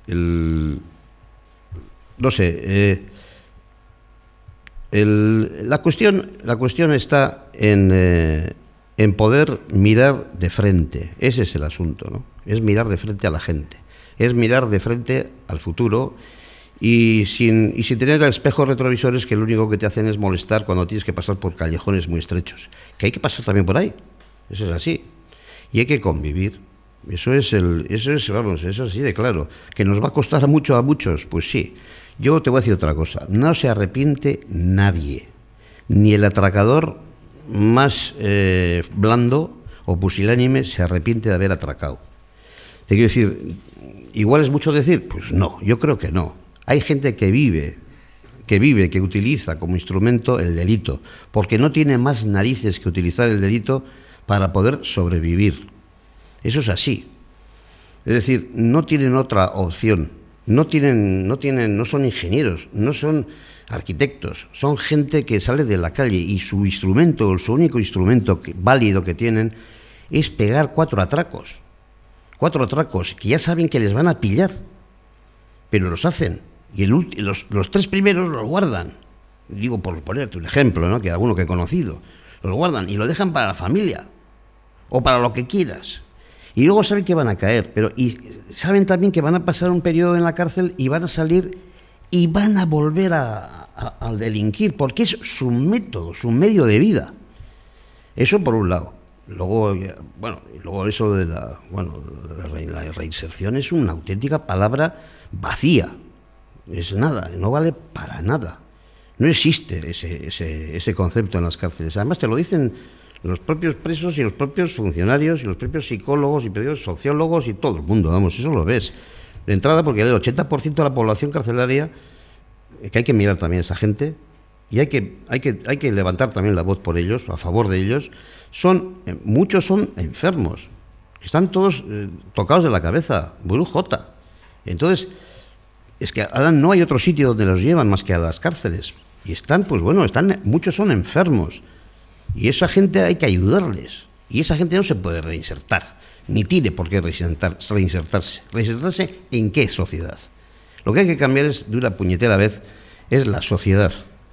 la cuestión está en poder mirar de frente. Ese es el asunto, ¿no? Es mirar de frente a la gente, es mirar de frente al futuro y sin tener espejos retrovisores que lo único que te hacen es molestar cuando tienes que pasar por callejones muy estrechos, que hay que pasar también por ahí, eso es así, y hay que convivir. Eso es así de claro. ¿Que nos va a costar mucho a muchos? Pues sí. Yo te voy a decir otra cosa, no se arrepiente nadie, ni el atracador más blando o pusilánime se arrepiente de haber atracado. Te quiero decir, ¿igual es mucho decir? Pues no, yo creo que no. Hay gente que que utiliza como instrumento el delito, porque no tiene más narices que utilizar el delito para poder sobrevivir. Eso es así. Es decir, no tienen otra opción. No son ingenieros, no son arquitectos, son gente que sale de la calle y su único instrumento válido que tienen es pegar 4 atracos. 4 atracos que ya saben que les van a pillar, pero los hacen. Y los 3 primeros los guardan. Digo, por ponerte un ejemplo, ¿no? Que alguno que he conocido. Los guardan y lo dejan para la familia o para lo que quieras. Y luego saben que van a caer, y saben también que van a pasar un periodo en la cárcel y van a salir y van a volver a delinquir, porque es su método, su medio de vida. Eso por un lado. Luego eso de la reinserción es una auténtica palabra vacía. Es nada, no vale para nada. No existe ese concepto en las cárceles. Además te lo dicen los propios presos y los propios funcionarios y los propios psicólogos y propios sociólogos y todo el mundo, vamos, eso lo ves. De entrada, porque el 80% de la población carcelaria, que hay que mirar también a esa gente, y hay que levantar también la voz por ellos, a favor de ellos, muchos son enfermos, están todos tocados de la cabeza, brujota. Entonces, es que ahora no hay otro sitio donde los llevan más que a las cárceles. Y muchos son enfermos. Y esa gente hay que ayudarles. Y esa gente no se puede reinsertar, ni tiene por qué reinsertarse. ¿Reinsertarse en qué sociedad? Lo que hay que cambiar de una puñetera vez es la sociedad.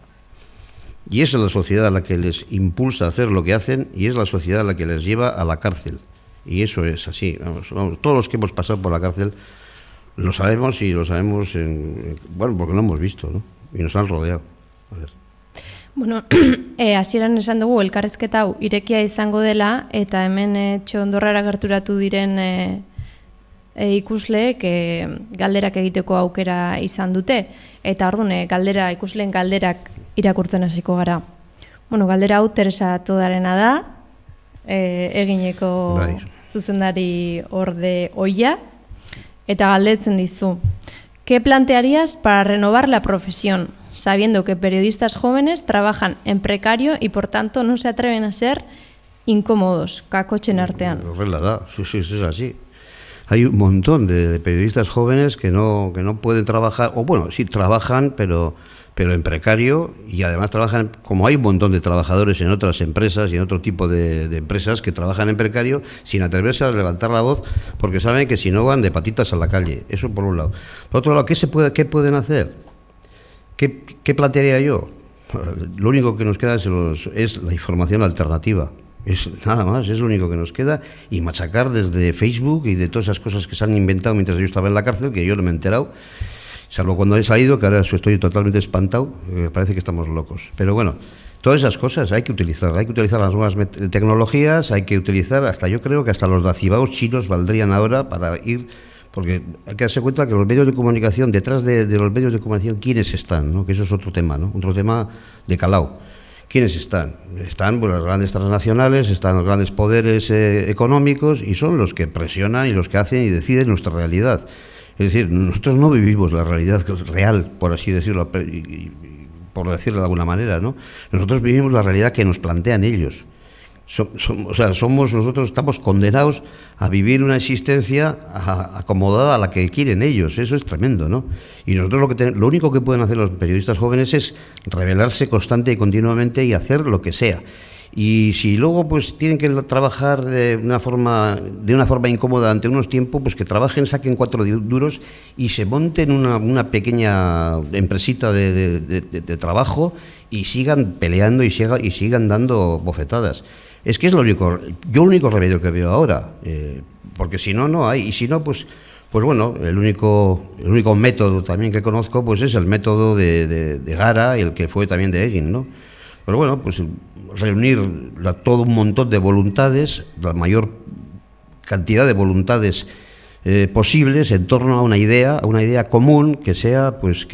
Y es la sociedad la que les impulsa a hacer lo que hacen y es la sociedad la que les lleva a la cárcel. Y eso es así. Vamos, todos los que hemos pasado por la cárcel lo sabemos y lo sabemos, porque lo hemos visto, ¿no? Y nos han rodeado. A ver. Bueno, hasieran esan dugu, elkarrizketa hau irekia izango dela, eta hemen Txondorrara gerturatu diren ikusleek galderak egiteko aukera izan dute. Eta orduan, ikusleen galderak irakurtzen hasiko gara. Bueno, galdera hau Teresa Todarena da, egineko zuzendari orde ohia, eta galdetzen dizu. ¿Qué plantearías para renovar la profesión, sabiendo que periodistas jóvenes trabajan en precario y por tanto no se atreven a ser incómodos, kakotxen artean? Horrela da, sí, es así. Hay un montón de periodistas jóvenes que no pueden trabajar, o bueno, sí trabajan, pero en precario, y además trabajan, como hay un montón de trabajadores en otras empresas y en otro tipo de empresas que trabajan en precario sin atreverse a levantar la voz porque saben que si no van de patitas a la calle. Eso por un lado. Por otro lado, ¿qué pueden hacer? ¿Qué plantearía yo? Lo único que nos queda es la información alternativa. Es nada más, es lo único que nos queda, y machacar desde Facebook y de todas esas cosas que se han inventado mientras yo estaba en la cárcel, que yo no me he enterado, salvo cuando he salido, que ahora estoy totalmente espantado, parece que estamos locos. Pero bueno, todas esas cosas hay que utilizar las nuevas tecnologías, hay que utilizar, yo creo que hasta los dacibaos chinos valdrían ahora para ir, porque hay que darse cuenta que los medios de comunicación, detrás de los medios de comunicación, ¿quiénes están? ¿No? Que eso es otro tema, ¿no? Otro tema de calao. ¿Quiénes están? Están las grandes transnacionales, están los grandes poderes económicos, y son los que presionan y los que hacen y deciden nuestra realidad. Es decir, nosotros no vivimos la realidad real, por así decirlo, por decirlo de alguna manera, ¿no? Nosotros vivimos la realidad que nos plantean ellos. Nosotros estamos condenados a vivir una existencia acomodada a la que quieren ellos. Eso es tremendo, ¿no? Y nosotros lo único que pueden hacer los periodistas jóvenes es rebelarse constante y continuamente y hacer lo que sea. Y si luego pues tienen que trabajar de una forma incómoda ante unos tiempos, pues que trabajen, saquen 4 duros y se monten una pequeña empresita de trabajo y sigan peleando y sigan dando bofetadas. Es que es el único remedio que veo ahora, porque si no hay, y si no, pues bueno, el único método también que conozco pues es el método de Gara y el que fue también de Egin, ¿no? Pero bueno, pues reunir todo un montón de voluntades, la mayor cantidad de voluntades posibles en torno a una idea común que se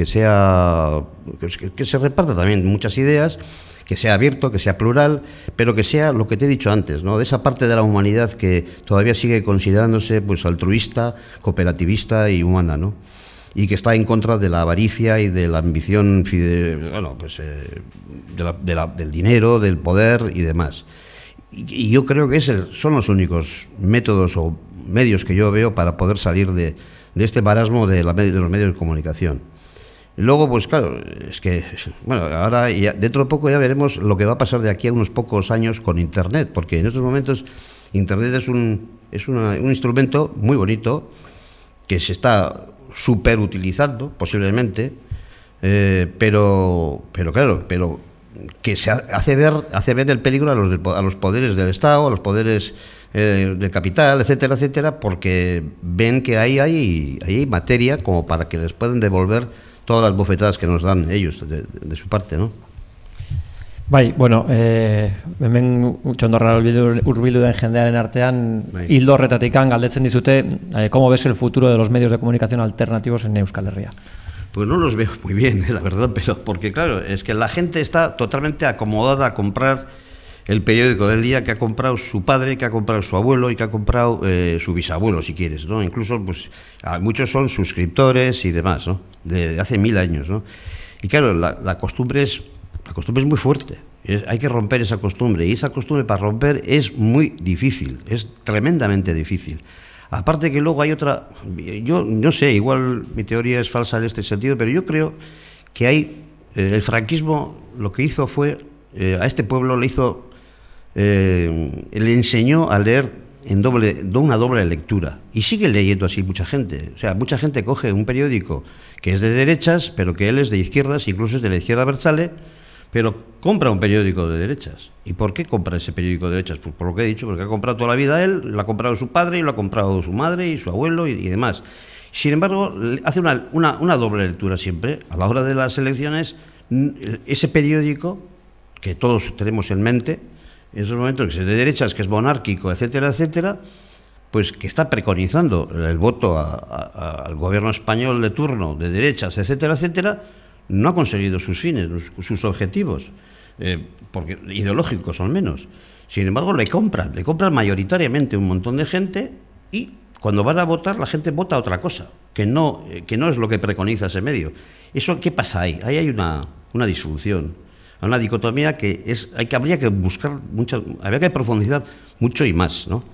reparta también muchas ideas, que sea abierto, que sea plural, pero que sea lo que te he dicho antes, ¿no? De esa parte de la humanidad que todavía sigue considerándose pues altruista, cooperativista y humana, ¿no? Y que está en contra de la avaricia y de la ambición, del dinero, del poder y demás. y yo creo que son los únicos métodos o medios que yo veo para poder salir de este marasmo de los medios de comunicación. Luego, pues claro, es que, bueno, ahora dentro de poco ya veremos lo que va a pasar de aquí a unos pocos años con Internet, porque en estos momentos Internet es un instrumento muy bonito que se está superutilizando, posiblemente, pero claro, que se hace ver el peligro a los poderes del Estado, a los poderes del capital, etcétera, etcétera, porque ven que ahí hay materia como para que les puedan devolver todas las bofetadas que nos dan ellos de su parte, ¿no? Bai, bueno, hemen txondorra urbildu den jendearen artean, hildo horretatik galdetzen dizute, ¿cómo ves el futuro de los medios de comunicación alternativos en Euskal Herria? Pues no los veo muy bien, la verdad, pero porque claro, es que la gente está totalmente acomodada a comprar el periódico del día que ha comprado su padre, que ha comprado su abuelo y que ha comprado su bisabuelo, si quieres, ¿no? Incluso, pues, muchos son suscriptores y demás, ¿no? De hace 1000 años, ¿no? Y claro, la costumbre es muy fuerte. Hay que romper esa costumbre, y esa costumbre para romper es muy difícil, es tremendamente difícil. Aparte que luego hay otra, yo no sé, igual mi teoría es falsa en este sentido, pero yo creo que el franquismo lo que hizo fue, a este pueblo le enseñó a leer una doble lectura, y sigue leyendo así mucha gente. O sea, mucha gente coge un periódico que es de derechas, pero que él es de izquierdas, incluso es de la izquierda abertzale, pero compra un periódico de derechas. ¿Y por qué compra ese periódico de derechas? Pues por lo que he dicho, porque ha comprado toda la vida él, lo ha comprado su padre, y lo ha comprado su madre y su abuelo y demás. Sin embargo, hace una doble lectura siempre. A la hora de las elecciones, ese periódico, que todos tenemos en mente, en esos momentos que es de derechas, que es monárquico, etcétera, etcétera, pues que está preconizando el voto al gobierno español de turno, de derechas, etcétera, etcétera, no ha conseguido sus fines, sus objetivos, porque ideológicos al menos. Sin embargo, le compran mayoritariamente un montón de gente, y cuando van a votar, la gente vota otra cosa, que no es lo que preconiza ese medio. ¿Eso qué pasa ahí? Ahí hay una disfunción, una dicotomía que habría que buscar habría que profundizar mucho y más, ¿no?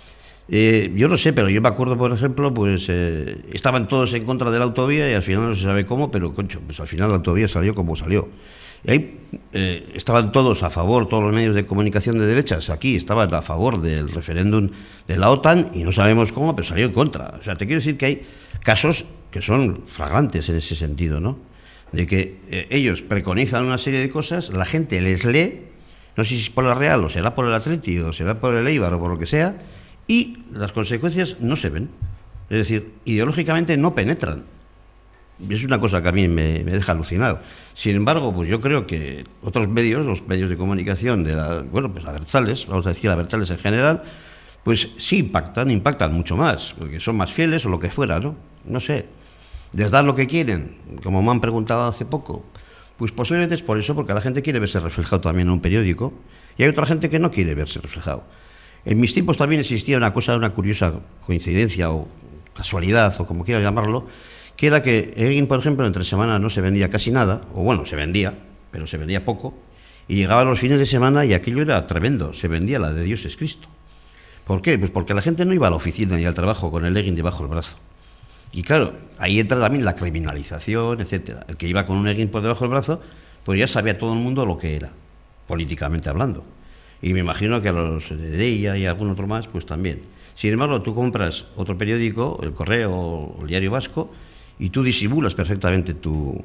Yo no sé, pero yo me acuerdo, por ejemplo, pues estaban todos en contra de la autovía, y al final no se sabe cómo, pero concho, pues al final la autovía salió como salió. Y ahí estaban todos a favor, todos los medios de comunicación de derechas aquí estaban a favor del referéndum de la OTAN, y no sabemos cómo, pero salió en contra. O sea, te quiero decir que hay casos que son flagrantes en ese sentido, ¿no? De que ellos preconizan una serie de cosas, la gente les lee, no sé si es por la Real, o será por el Atleti, o será por el Eibar, o por lo que sea, y las consecuencias no se ven. Es decir, ideológicamente no penetran. Es una cosa que a mí me deja alucinado. Sin embargo, pues yo creo que otros medios, los medios de comunicación pues abertzales, vamos a decir abertzales en general, pues sí impactan mucho más, porque son más fieles o lo que fuera, ¿no? No sé. ¿Les dan lo que quieren? Como me han preguntado hace poco. Pues posiblemente es por eso, porque la gente quiere verse reflejado también en un periódico, y hay otra gente que no quiere verse reflejado. En mis tiempos también existía una curiosa coincidencia o casualidad, o como quieras llamarlo, que era que Egin, por ejemplo, entre semana no se vendía casi nada, o bueno, se vendía, pero se vendía poco, y llegaban los fines de semana y aquello era tremendo, se vendía la de Dios es Cristo. ¿Por qué? Pues porque la gente no iba a la oficina ni al trabajo con el Egin debajo del brazo. Y claro, ahí entra también la criminalización, etcétera. El que iba con un Egin por debajo del brazo, pues ya sabía todo el mundo lo que era, políticamente hablando. Y me imagino que a los de Deia y algún otro más, pues también. Sin embargo, tú compras otro periódico, El Correo o El Diario Vasco, y tú disimulas perfectamente tu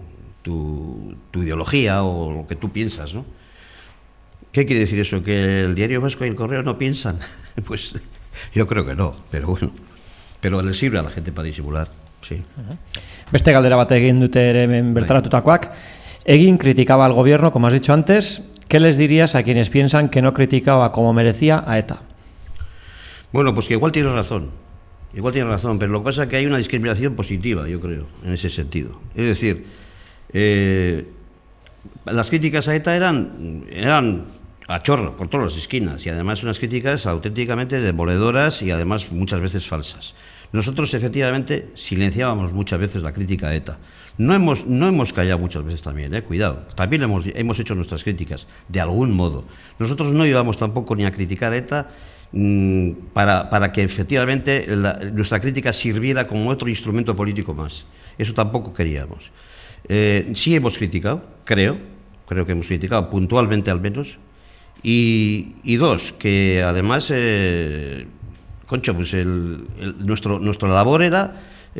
ideología o lo que tú piensas, ¿no? ¿Qué quiere decir eso? ¿Que el Diario Vasco y El Correo no piensan? Pues yo creo que no, pero bueno. Pero les sirve a la gente para disimular, sí. Beste galdera bat egin dute ere bertaratutakoak. Egin criticaba al gobierno, como has dicho antes. ¿Qué les dirías a quienes piensan que no criticaba como merecía a ETA? Bueno, pues que igual tienes razón, pero lo que pasa es que hay una discriminación positiva, yo creo, en ese sentido. Es decir, las críticas a ETA eran a chorro, por todas las esquinas, y además unas críticas auténticamente demoledoras y además muchas veces falsas. Nosotros, efectivamente, silenciábamos muchas veces la crítica a ETA. No hemos callado muchas veces también, cuidado. También hemos hecho nuestras críticas, de algún modo. Nosotros no íbamos tampoco ni a criticar a ETA para que efectivamente nuestra crítica sirviera como otro instrumento político más. Eso tampoco queríamos. Sí hemos criticado, creo que hemos criticado puntualmente al menos. Y dos, que además, concho, pues nuestra labor era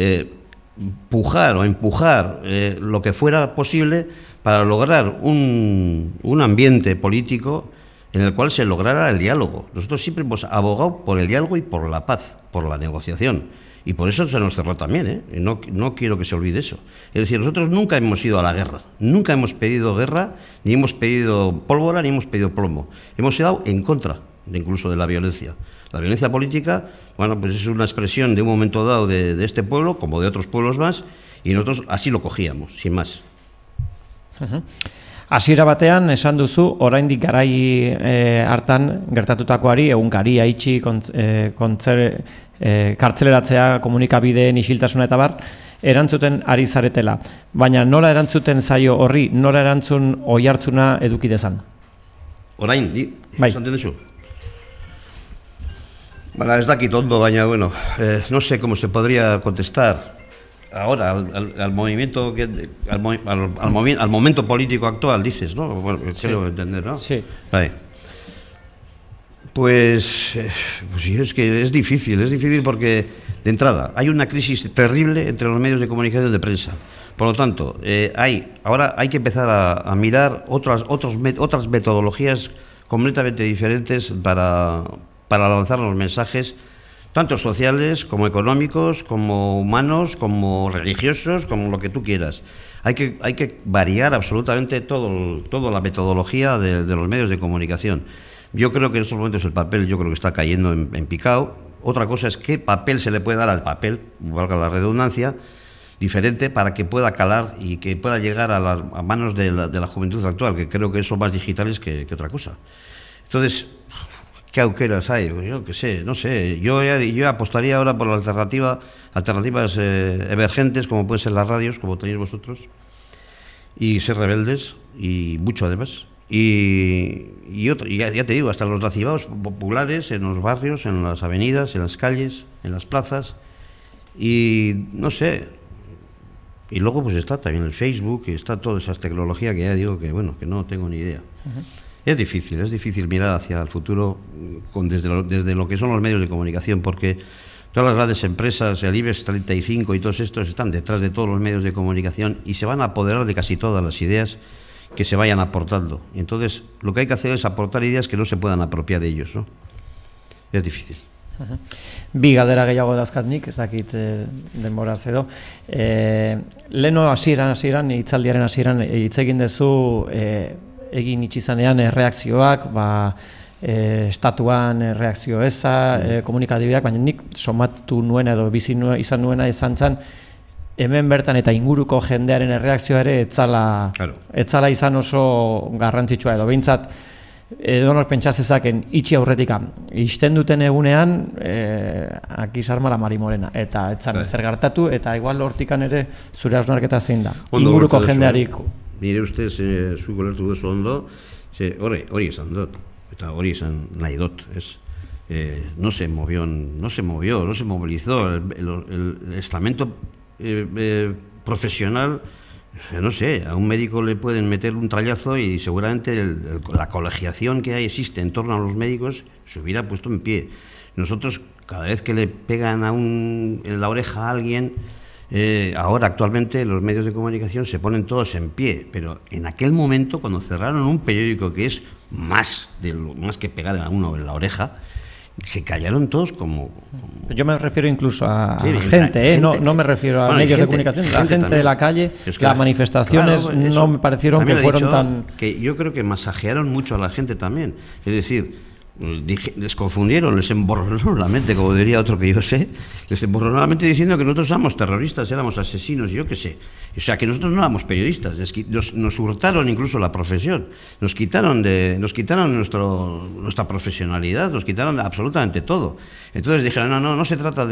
empujar lo que fuera posible para lograr un ambiente político en el cual se lograra el diálogo. Nosotros siempre hemos abogado por el diálogo y por la paz, por la negociación. Y por eso se nos cerró también, y no quiero que se olvide eso. Es decir, nosotros nunca hemos ido a la guerra, nunca hemos pedido guerra, ni hemos pedido pólvora, ni hemos pedido plomo. Hemos ido en contra incluso de la violencia. La violencia política, bueno, pues es una expresión de un momento dado de este pueblo, como de otros pueblos más, y nosotros así lo cogíamos, sin más. Hasiera batean, esan duzu, oraindik garai hartan gertatutakoari, egunkaria itxi, kartzeleratzea, komunikabideen isiltasuna eta bar, erantzuten ari zaretela. Baina nola erantzuten zaio horri, nola erantzun oihartzuna eduki dezan? Orain, bai. ¿Esanten eso? Bueno, ez dakit ondo, baina, bueno, no sé cómo se podría contestar ahora al movimiento, al momento político actual, dices, ¿no? Bueno, sí. Creo entender, ¿no? Sí. Vale. Pues es que es difícil porque, de entrada, hay una crisis terrible entre los medios de comunicación de prensa. Por lo tanto, ahora hay que empezar a mirar otras metodologías completamente diferentes para lanzar los mensajes, tanto sociales como económicos, como humanos, como religiosos, como lo que tú quieras. Hay que variar absolutamente toda la metodología de los medios de comunicación. Yo creo que en estos momentos el papel yo creo que está cayendo en picado. Otra cosa es qué papel se le puede dar al papel, valga la redundancia, diferente para que pueda calar y que pueda llegar a manos de la juventud actual, que creo que son más digitales que otra cosa. Entonces, ¿qué auqueras hay? Yo qué sé, no sé. Yo apostaría ahora por alternativas emergentes, como pueden ser las radios, como tenéis vosotros, y ser rebeldes, y mucho además. Y ya te digo, hasta los nacibaos populares en los barrios, en las avenidas, en las calles, en las plazas, y no sé. Y luego pues está también el Facebook, y está toda esa tecnología que ya digo que bueno, que no tengo ni idea. Es difícil mirar hacia el futuro desde lo que son los medios de comunicación, porque todas las grandes empresas, el IBEX 35 y todos estos están detrás de todos los medios de comunicación y se van a apoderar de casi todas las ideas que se vayan aportando. Y entonces lo que hay que hacer es aportar ideas que no se puedan apropiar de ellos, ¿no? Es difícil. Bi galdera gehiago dauzkat nik, ez dakit denboraz edo. Leno hasieran hitzaldiaren hasieran hitz egin duzu egin itxizanean erreakzioak, estatuan reakzio eza, komunikabideak, baina nik somatu nuena edo bizi izan nuena izan zen, hemen bertan eta inguruko jendearen erreakzioa ere etzala izan oso garrantzitsua edo behintzat edonor pentsa zezaken itxi aurretik ixten duten egunean aquí se arma la marimorena eta etzan zer gertatu eta igual hortikan ere zure hausnarketa zein da inguruko jendearik. Nire ustez zu golertu duzu ondo, hori esan dut eta hori esan nahi dut, ez? No se movilizó el estamento profesional. No sé, a un médico le pueden meter un trallazo y seguramente la colegiación que existe en torno a los médicos se hubiera puesto en pie. Nosotros, cada vez que le pegan en la oreja a alguien, ahora actualmente los medios de comunicación se ponen todos en pie, pero en aquel momento, cuando cerraron un periódico que es más que pegar a uno en la oreja, se callaron todos como... Yo me refiero incluso a gente, no me refiero a medios de comunicación, la gente de la calle, las manifestaciones no me parecieron que fueron tan... Que yo creo que masajearon mucho a la gente también, es decir, les confundieron, les emborronaron la mente, como diría otro que yo sé, les emborronaron la mente diciendo que nosotros éramos terroristas, éramos asesinos, yo qué sé. O sea, que nosotros no éramos periodistas, nos hurtaron incluso la profesión, nos quitaron nuestra profesionalidad, nos quitaron absolutamente todo. Entonces dijeron, no se trata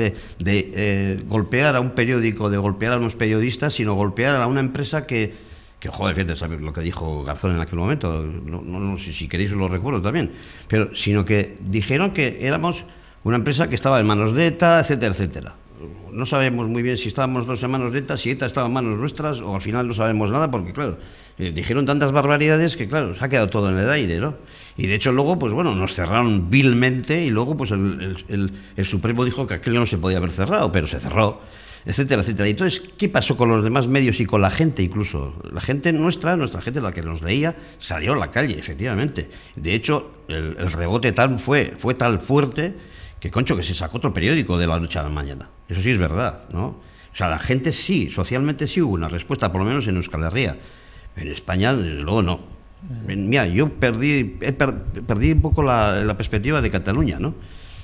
de golpear a un periódico, de golpear a unos periodistas, sino golpear a una empresa que joder, fíjate, ¿sabes lo que dijo Garzón en aquel momento? No sé si queréis lo recuerdo también, pero sino que dijeron que éramos una empresa que estaba en manos de ETA, etcétera, etcétera. No sabemos muy bien si estábamos los en manos de ETA, si ETA estaba en manos nuestras, o al final no sabemos nada, porque claro, dijeron tantas barbaridades que claro, se ha quedado todo en el aire, ¿no? Y de hecho luego, pues bueno, nos cerraron vilmente y luego pues el Supremo dijo que aquello no se podía haber cerrado, pero se cerró, etcétera, etcétera. Y entonces, ¿qué pasó con los demás medios y con la gente incluso? La gente nuestra gente, la que nos leía, salió a la calle, efectivamente. De hecho, el rebote fue tan fuerte que, concho, que se sacó otro periódico de la noche a la mañana. Eso sí es verdad, ¿no? O sea, la gente sí, socialmente sí hubo una respuesta, por lo menos en Euskal Herria. En España, desde luego, no. Mira, yo perdí un poco la perspectiva de Cataluña, ¿no?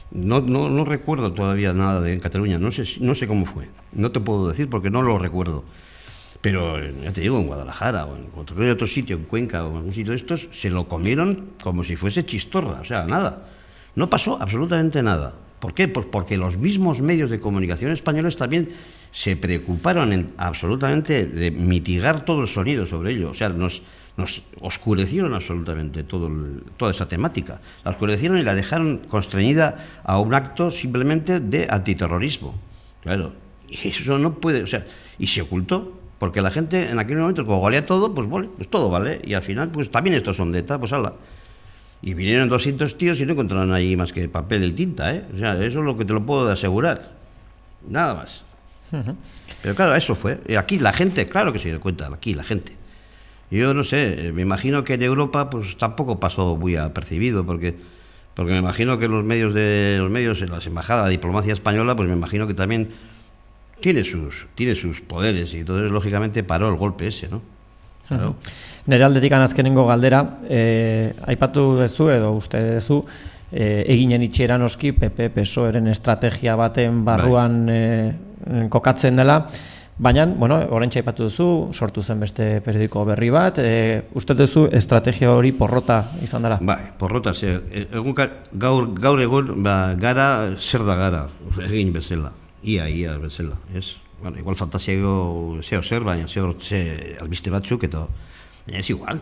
No recuerdo todavía nada de Cataluña, no sé cómo fue, no te puedo decir porque no lo recuerdo, pero ya te digo, en Guadalajara o en cualquier otro sitio, en Cuenca o en algún sitio de estos, se lo comieron como si fuese chistorra, o sea, nada, no pasó absolutamente nada. ¿Por qué? Pues porque los mismos medios de comunicación españoles también se preocuparon absolutamente de mitigar todo el sonido sobre ello, o sea, nos oscurecieron absolutamente toda esa temática. La oscurecieron y la dejaron constreñida a un acto simplemente de antiterrorismo. Claro, y eso no puede, o sea, y se ocultó, porque la gente en aquel momento, como valía todo, pues todo vale, y al final, pues también estos son de ETA, pues ala. Y vinieron 200 tíos y no encontraron ahí más que papel y tinta, ¿eh? O sea, eso es lo que te lo puedo asegurar. Nada más. Uh-huh. Pero claro, eso fue. Y aquí la gente, claro que se dio cuenta, aquí la gente. Yo no sé, me imagino que en Europa pues tampoco pasó muy apercibido, porque me imagino que los medios en las embajadas, la diplomacia española, pues me imagino que también tiene sus poderes, y entonces lógicamente paró el golpe ese, ¿no? Claro. Nere aldetik azkenengo galdera, aipatu duzu edo uste duzu, eginen itxiera noski PP PSOEren estrategia baten barruan kokatzen dela. Baina, bueno, oraintxe aipatu duzu, sortu zen beste periodiko berri bat, uste duzu estrategia hori porrota izan dela? Bai, porrota, gaur egun gara, zer da gara, egin bezala, ia bezala, ez? Bueno, igual fantasiago zer, baina zer albiste batzuk, eta es igual,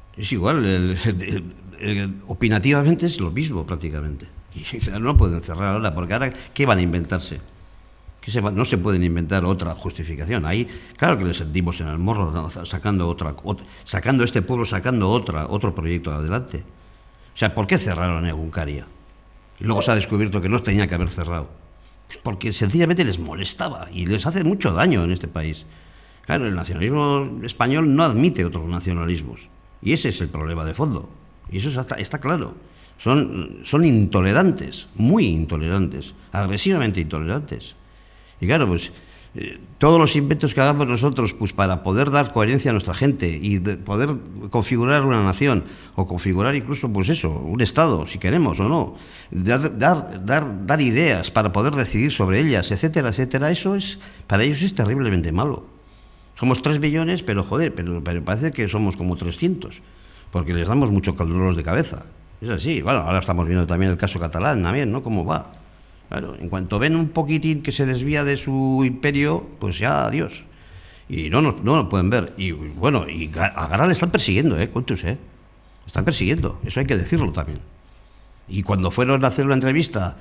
opinativamente es lo mismo prácticamente, y claro, no pueden cerrar ahora, porque ahora, ¿qué van a inventarse? No se pueden inventar otra justificación. Ahí, claro que le sentimos en el morro, sacando este pueblo, sacando otro proyecto adelante. O sea, ¿por qué cerraron Egunkaria? Y luego se ha descubierto que no tenía que haber cerrado. Porque sencillamente les molestaba y les hace mucho daño en este país. Claro, el nacionalismo español no admite otros nacionalismos. Y ese es el problema de fondo. Y eso está claro. Son intolerantes, muy intolerantes, agresivamente intolerantes. Y claro, pues todos los inventos que hagamos nosotros pues para poder dar coherencia a nuestra gente y poder configurar una nación o configurar incluso pues eso, un Estado, si queremos o no, dar ideas para poder decidir sobre ellas, etcétera, etcétera, para ellos es terriblemente malo. Somos 3 millones, pero joder, pero parece que somos como 300, porque les damos mucho calderos de cabeza. Es así. Bueno, ahora estamos viendo también el caso catalán, también, ¿no? ¿Cómo va? Claro, en cuanto ven un poquitín que se desvía de su imperio, pues ya adiós. Y no lo pueden ver. Y bueno, y a Gara le están persiguiendo, cuentos, están persiguiendo, eso hay que decirlo también. Y cuando fueron a hacer una entrevista,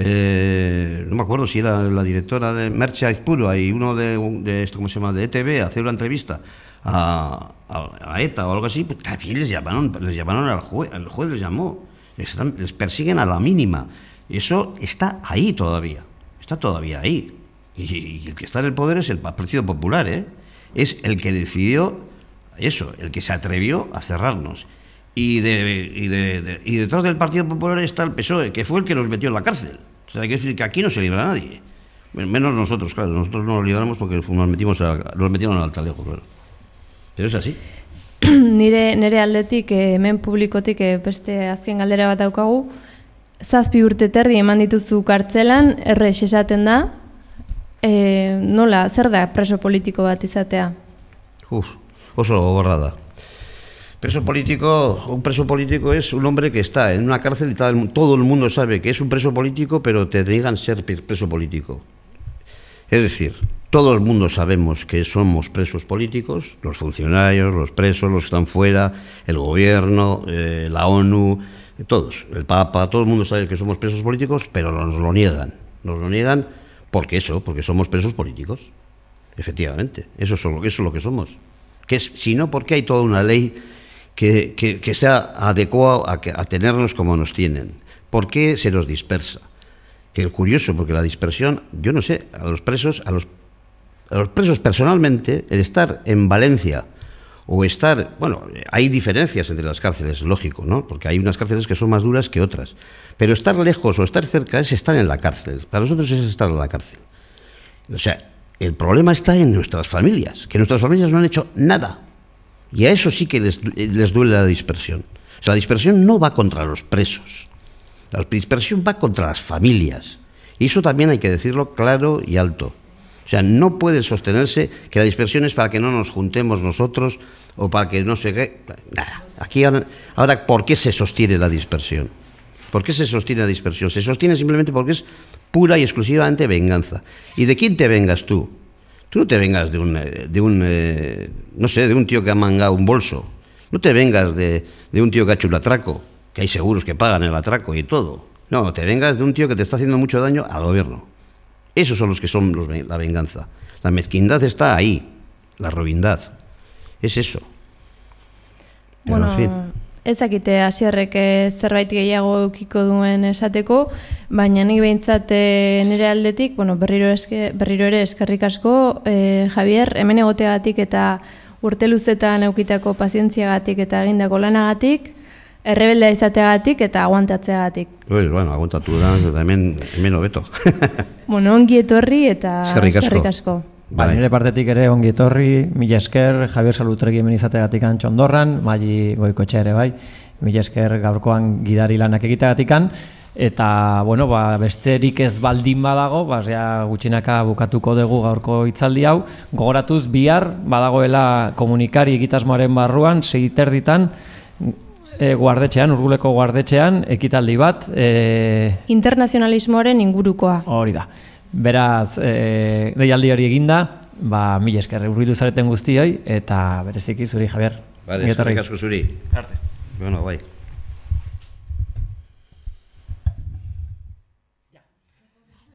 no me acuerdo si era la directora de Merche Aizpuro y uno de esto, ¿cómo se llama?, de ETV, a hacer una entrevista a ETA o algo así, pues también les llamaron al juez, el juez les llamó, les persiguen a la mínima. Eso está ahí todavía, ahí. Y el que está en el poder es el Partido Popular, es el que decidió eso, el que se atrevió a cerrarnos. Y detrás del Partido Popular está el PSOE, que fue el que nos metió en la cárcel. O sea, hay que decir que aquí no se libra a nadie. Menos nosotros, claro, nosotros no nos libramos porque nos metieron al talego, claro. Pero es así. Nire aldetik, hemen publikotik beste azken galdera bat daukagu. 7 urte terdi eman dituzu kartzelan, errex esaten da, nola, zer da preso politiko bat izatea? Oso gogorra da. Un preso político es un hombre que está en una cárcel y todo el mundo sabe que es un preso político, pero te niegan ser preso político. Es decir, todo el mundo sabemos que somos presos políticos, los funcionarios, los presos, los que están fuera, el gobierno, la ONU, todos, el Papa, todo el mundo sabe que somos presos políticos, pero nos lo niegan. Nos lo niegan porque somos presos políticos. Efectivamente, eso es lo que somos. Si no, ¿por qué hay toda una ley que sea adecuado a tenernos como nos tienen? ¿Por qué se nos dispersa? Que es curioso, porque la dispersión, yo no sé, a los presos personalmente, el estar en Valencia o estar, bueno, hay diferencias entre las cárceles, lógico, ¿no? Porque hay unas cárceles que son más duras que otras, pero estar lejos o estar cerca es estar en la cárcel. Para nosotros es estar en la cárcel. O sea, el problema está en nuestras familias, que nuestras familias no han hecho nada. Y a eso sí que les duele la dispersión. O sea, la dispersión no va contra los presos. La dispersión va contra las familias. Y eso también hay que decirlo claro y alto. O sea, no puede sostenerse que la dispersión es para que no nos juntemos nosotros o para que no se... Nada. Aquí ahora, ¿por qué se sostiene la dispersión? ¿Por qué se sostiene la dispersión? Se sostiene simplemente porque es pura y exclusivamente venganza. ¿Y de quién te vengas tú? Tú no te vengas de un tío que ha mangado un bolso. No te vengas de un tío que ha hecho un atraco, que hay seguros que pagan el atraco y todo. No, te vengas de un tío que te está haciendo mucho daño al gobierno. Esos son los que son la venganza. La mezquindad está ahí, la ruindad. Es eso. Pero, Bueno, en fin. ez dakite Asierrek zerbait gehiago eukiko duen esateko, baina nik behintzat nire aldetik, bueno, berriro ere eskerrik asko, Javier, hemen egoteagatik eta urte luzetan eukitako pazientziagatik eta egindako lanagatik, errebeldea izateagatik eta aguantatzeagatik. Bueno, aguantatu da, hemen hobeto. Bueno, ongi etorri eta eskerrik asko. Bai, nire partetik ere ongi etorri, mila esker, Javier Salutregi hemen izateagatik Txondorran, Maili Goikoetxea ere bai, mila esker gaurkoan gidari lanak egiteagatik. Eta, bueno, besterik ez baldin badago, gutxinaka bukatuko dugu gaurko hitzaldi hau, gogoratuz bihar badagoela komunikari egitasmoaren barruan, 6:30 guardetxean, Urguleko guardetxean, ekitaldi bat. Internazionalismoaren ingurukoa. Hori da. Beraz, deialdi hori eginda, mila esker hurbildu zareten guztioi, eta bereziki zuri, Javier. Vale, eskerrik asko zuri. Arte. Bueno, bai.